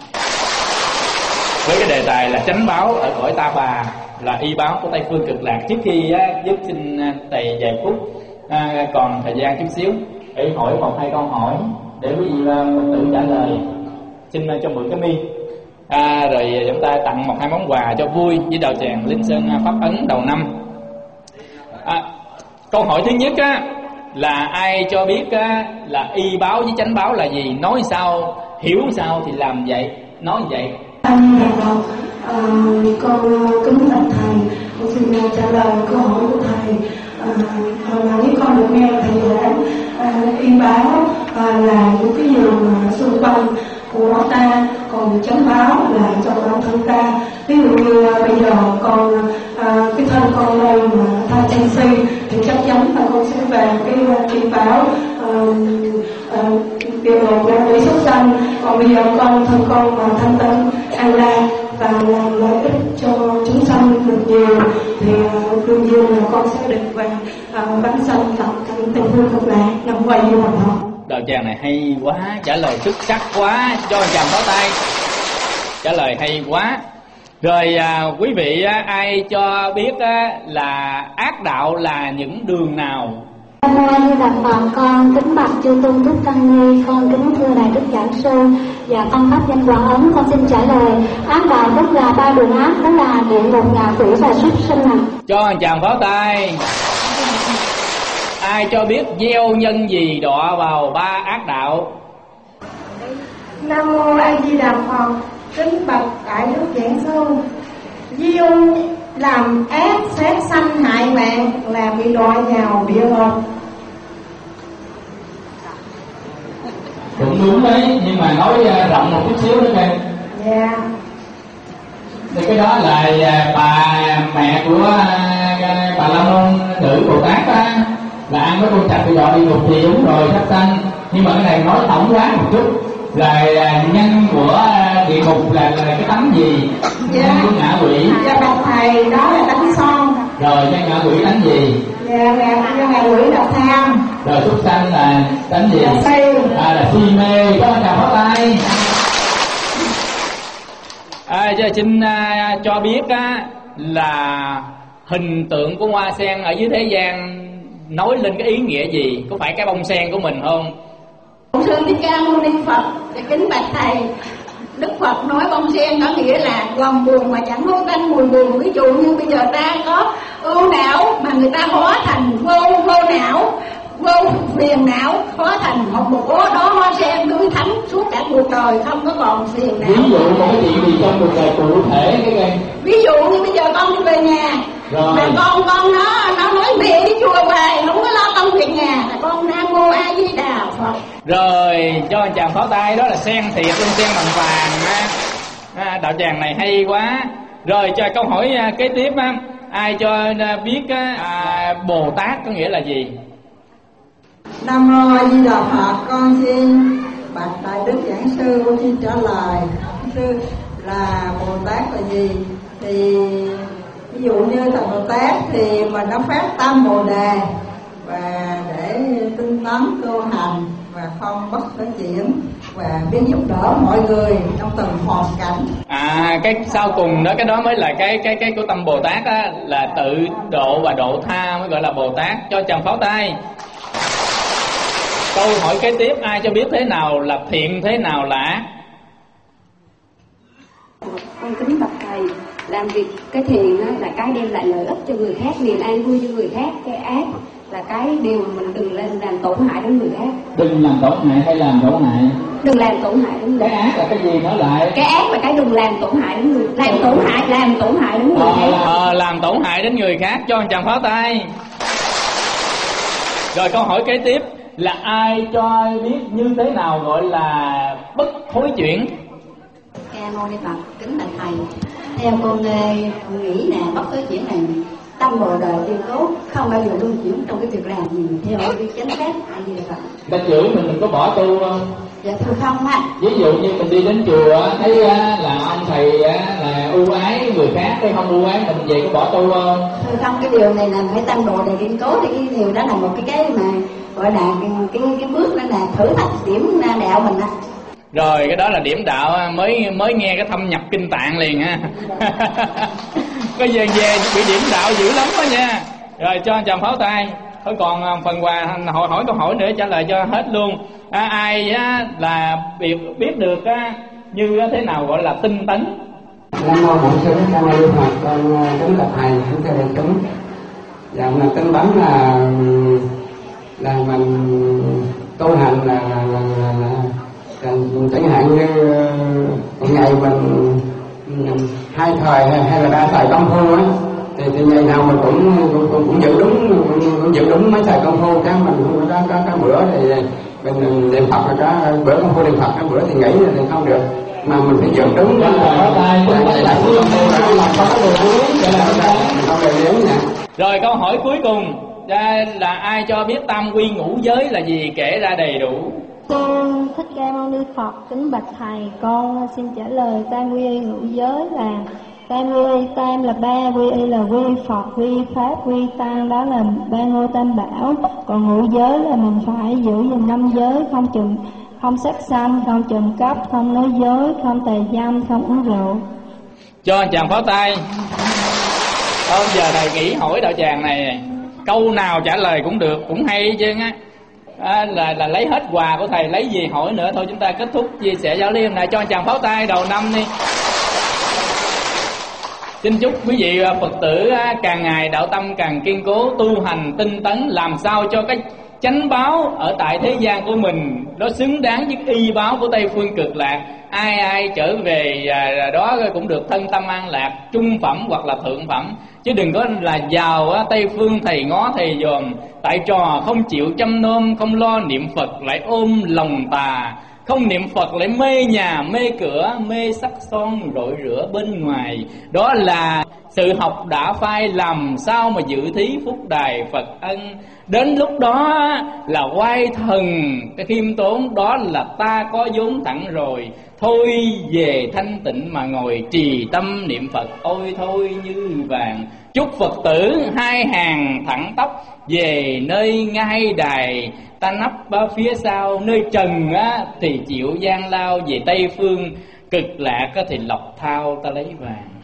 với cái đề tài là chánh báo ở cõi Ta Bà, là y báo của Tây Phương Cực Lạc. Trước khi á, giúp xin thầy vài phút à, còn thời gian chút xíu để hỏi một hai câu hỏi để quý vị tự trả lời. Xin cho mượn cái mi à, rồi chúng ta tặng một hai món quà cho vui với đạo tràng Linh Sơn Pháp Ấn đầu năm. À, câu hỏi thứ nhất á, là ai cho biết á, là y báo với chánh báo là gì, nói sao, hiểu sao thì làm vậy, nói vậy. Anh là đầu, à, con kính bạch thầy, con xin trả lời câu hỏi của thầy. À, hồi nào với con được nghe thầy giảng à, y báo à, là những cái điều xung quanh của ta, còn chánh báo là trong bản thân ta. Ví dụ như à, bây giờ con à, cái thân con đây mà tha chân si thì chắc chắn là con sẽ về cái y báo điều một là bị xuất sanh. Còn bây giờ con thân con mà thanh tịnh an lạc và làm lợi ích cho chúng sanh được nhiều thì đương nhiên là con sẽ được về bánh sanh tận Tây Phương Cực Lạc nằm quay như hoàng hậu. Đạo tràng này hay quá, trả lời xuất sắc quá, cho chàng pháo tay. Trả lời hay quá. Rồi à, quý vị á, ai cho biết á, là ác đạo là những đường nào? Nam mô Như Đà Phật, con kính bạch chư tôn túc tăng ni, con kính thưa đại đức giảng sư và con pháp danh Quảng Ấn. Con xin trả lời ác đạo tức là ba đường ác, đó là địa ngục, ngạ quỷ và súc sinh ạ. Cho chàng pháo tay. Ai cho biết gieo nhân gì đọa vào ba ác đạo? Nam mô A Di Đà Phật, kính bạch đại đức giảng sư, gieo làm ác sát sanh hại mạng là bị đọa vào địa ngục. Cũng đúng đấy, nhưng mà nói rộng một chút xíu nữa kìa. Dạ. Thì cái đó là bà mẹ của bà La Môn Tử Bồ Tát á, là ăn với con trạch bị đọa địa ngục thì đúng rồi, sát sanh. Nhưng mà cái này nói tổng quát một chút, là nhân của địa ngục là, là cái tánh gì? Dạ. Nhân của ngạ quỷ. Dạ bạch thầy, đó là tánh son. Rồi nhân ngạ quỷ tánh gì? Dạ nhân ngạ quỷ là tham. Rồi súc sanh là tánh gì? Là si. À là si mê. Có chào pháo tay. À, xin uh, cho biết á, là hình tượng của hoa sen ở dưới thế gian nói lên cái ý nghĩa gì? Có phải cái bông sen của mình không? Sư Thích Ca Mâu Ni Phật, kính bạch thầy, Đức Phật nói bông sen có nghĩa là lòng buồn mà chẳng hương tanh mùi buồn. Ví dụ như bây giờ ta có ưu não mà người ta hóa thành vô vô não, vô phiền não hóa thành một bộ đó hoa sen tươi thắm suốt cả cuộc đời, không có còn phiền não. Ví dụ một cái chuyện gì trong cuộc đời cụ thể cái đây. Ví dụ như bây giờ con đi về nhà rồi. Mà con con nó nó nói mẹ đi chùa hoài không có lo công việc nhà, là con Nam Mô A Di Đà Phật. Rồi cho anh chàng pháo tay, đó là sen thiệt luôn, sen bằng vàng á. À, đạo tràng này hay quá. Rồi cho câu hỏi kế tiếp á, ai cho biết à, Bồ Tát có nghĩa là gì? Nam Mô A Di Đà Phật. Con xin bạch đại đức giảng sư, con xin trả lời sư là Bồ Tát là gì. Thì ví dụ như thầy Bồ Tát thì mình nó phát tâm Bồ Đề và để tinh tấn tu hành và không bất cái chuyện và biết giúp đỡ mọi người trong từng hoàn cảnh. À, cái sau cùng đó, cái đó mới là cái cái cái của tâm Bồ Tát á, là tự độ và độ tha mới gọi là Bồ Tát. Cho chàng pháo tay. Câu hỏi kế tiếp, ai cho biết thế nào là thiện, thế nào là ác? Con kính bạch thầy, làm việc cái thiện đó là cái đem lại lợi ích cho người khác, niềm an vui cho người khác. Cái ác là cái điều mình đừng lên làm tổn hại đến người khác. Đừng làm tổn hại hay làm tổn hại? Đừng làm tổn hại đến người. Cái ác là cái gì nói lại? Cái ác là cái đừng làm tổn hại đến người, làm tổn hại làm tổn hại đến người khác. Ờ, làm tổn hại đến người khác. Cho anh chàng pháo tay. Rồi câu hỏi kế tiếp là ai cho ai biết như thế nào gọi là bất thối chuyển? Ca Mâu Ni Phật. Kính bạch thầy, theo con con nghĩ nè, bất thối chuyển này tâm Bồ Đề tuyên cố không bao giờ luân chuyển trong cái việc làm gì theo cái chánh pháp hay gì vậy? Ta chửi mình mình có bỏ tu không? Dạ thưa không ạ. Ví dụ như mình đi đến chùa thấy là ông thầy là ưu ái người khác hay không ưu ái mình, về có bỏ tu không? Thưa không, cái điều này là phải tâm Bồ Đề tuyên cố, thì cái điều đó là một cái cái mà gọi là cái cái, cái bước đó là thử thách điểm đạo mình á. Rồi cái đó là điểm đạo, mới mới nghe cái thâm nhập kinh tạng liền ha. Cái về về bị điểm đạo dữ lắm đó nha. Rồi cho anh chàng pháo tay. Thôi còn phần quà hỏi hỏi câu hỏi nữa trả lời cho hết luôn. À, ai á, là biết biết được á, như thế nào gọi là tinh tấn? Nam mô Bổn Sư Thích Ca Mâu Ni Phật. Con kính bạch thầy, kính thưa đại chúng. Dạ, là tinh tấn là là mình tu hành là là, là, là, là chẳng hạn như một ngày mình hai thời hay là ba thời công phu á, thì, thì ngày nào mình cũng cũng, cũng, cũng giữ đúng cũng, cũng giữ đúng mấy thời công phu, cái mình cũng có có, có bữa thì mình niệm Phật, rồi có bữa công phu niệm Phật, cái bữa thì nghỉ thì không được, mà mình phải giữ đúng cái rồi. Câu hỏi cuối cùng là ai cho biết tam quy ngũ giới là gì, kể ra đầy đủ. Con Thích Ca Mâu Ni Phật. Kính bạch thầy, con xin trả lời tam quy y ngũ giới là tam quy y. Tam là ba, quy y là quy Phật, quy Pháp, quy Tăng, đó là ba ngôi tam bảo. Còn ngũ giới là mình phải giữ gìn năm giới, không trộm, không sát sanh, không trộm cắp, không nói dối, không tà dâm, không uống rượu. Cho anh chàng pháo tay. Thôi giờ thầy nghĩ hỏi đạo tràng này câu nào trả lời cũng được, cũng hay chứ á. À, là là lấy hết quà của thầy, lấy gì hỏi nữa. Thôi chúng ta kết thúc chia sẻ giáo lý hôm nay. Cho anh chàng pháo tay đầu năm đi. Xin chúc quý vị Phật tử càng ngày đạo tâm càng kiên cố, tu hành tinh tấn, làm sao cho cái chánh báo ở tại thế gian của mình nó xứng đáng với y báo của Tây Phương Cực Lạc. Ai ai trở về à, đó cũng được thân tâm an lạc, trung phẩm hoặc là thượng phẩm. Chứ đừng có là vào á, Tây Phương thầy ngó thầy dòm, tại trò không chịu chăm nom, không lo niệm Phật lại ôm lòng tà, không niệm Phật lại mê nhà mê cửa, mê sắc son rội rửa bên ngoài. Đó là sự học đã phai, làm sao mà dự thí phúc đài Phật ân. Đến lúc đó là quay thần cái khiêm tốn, đó là ta có vốn thẳng rồi. Thôi về thanh tịnh mà ngồi trì tâm niệm Phật, ôi thôi như vàng. Chúc Phật tử hai hàng thẳng tóc về nơi ngai đài, ta nấp phía sau nơi trần á, thì chịu gian lao, về Tây Phương Cực Lạc thì lộc thao ta lấy vàng.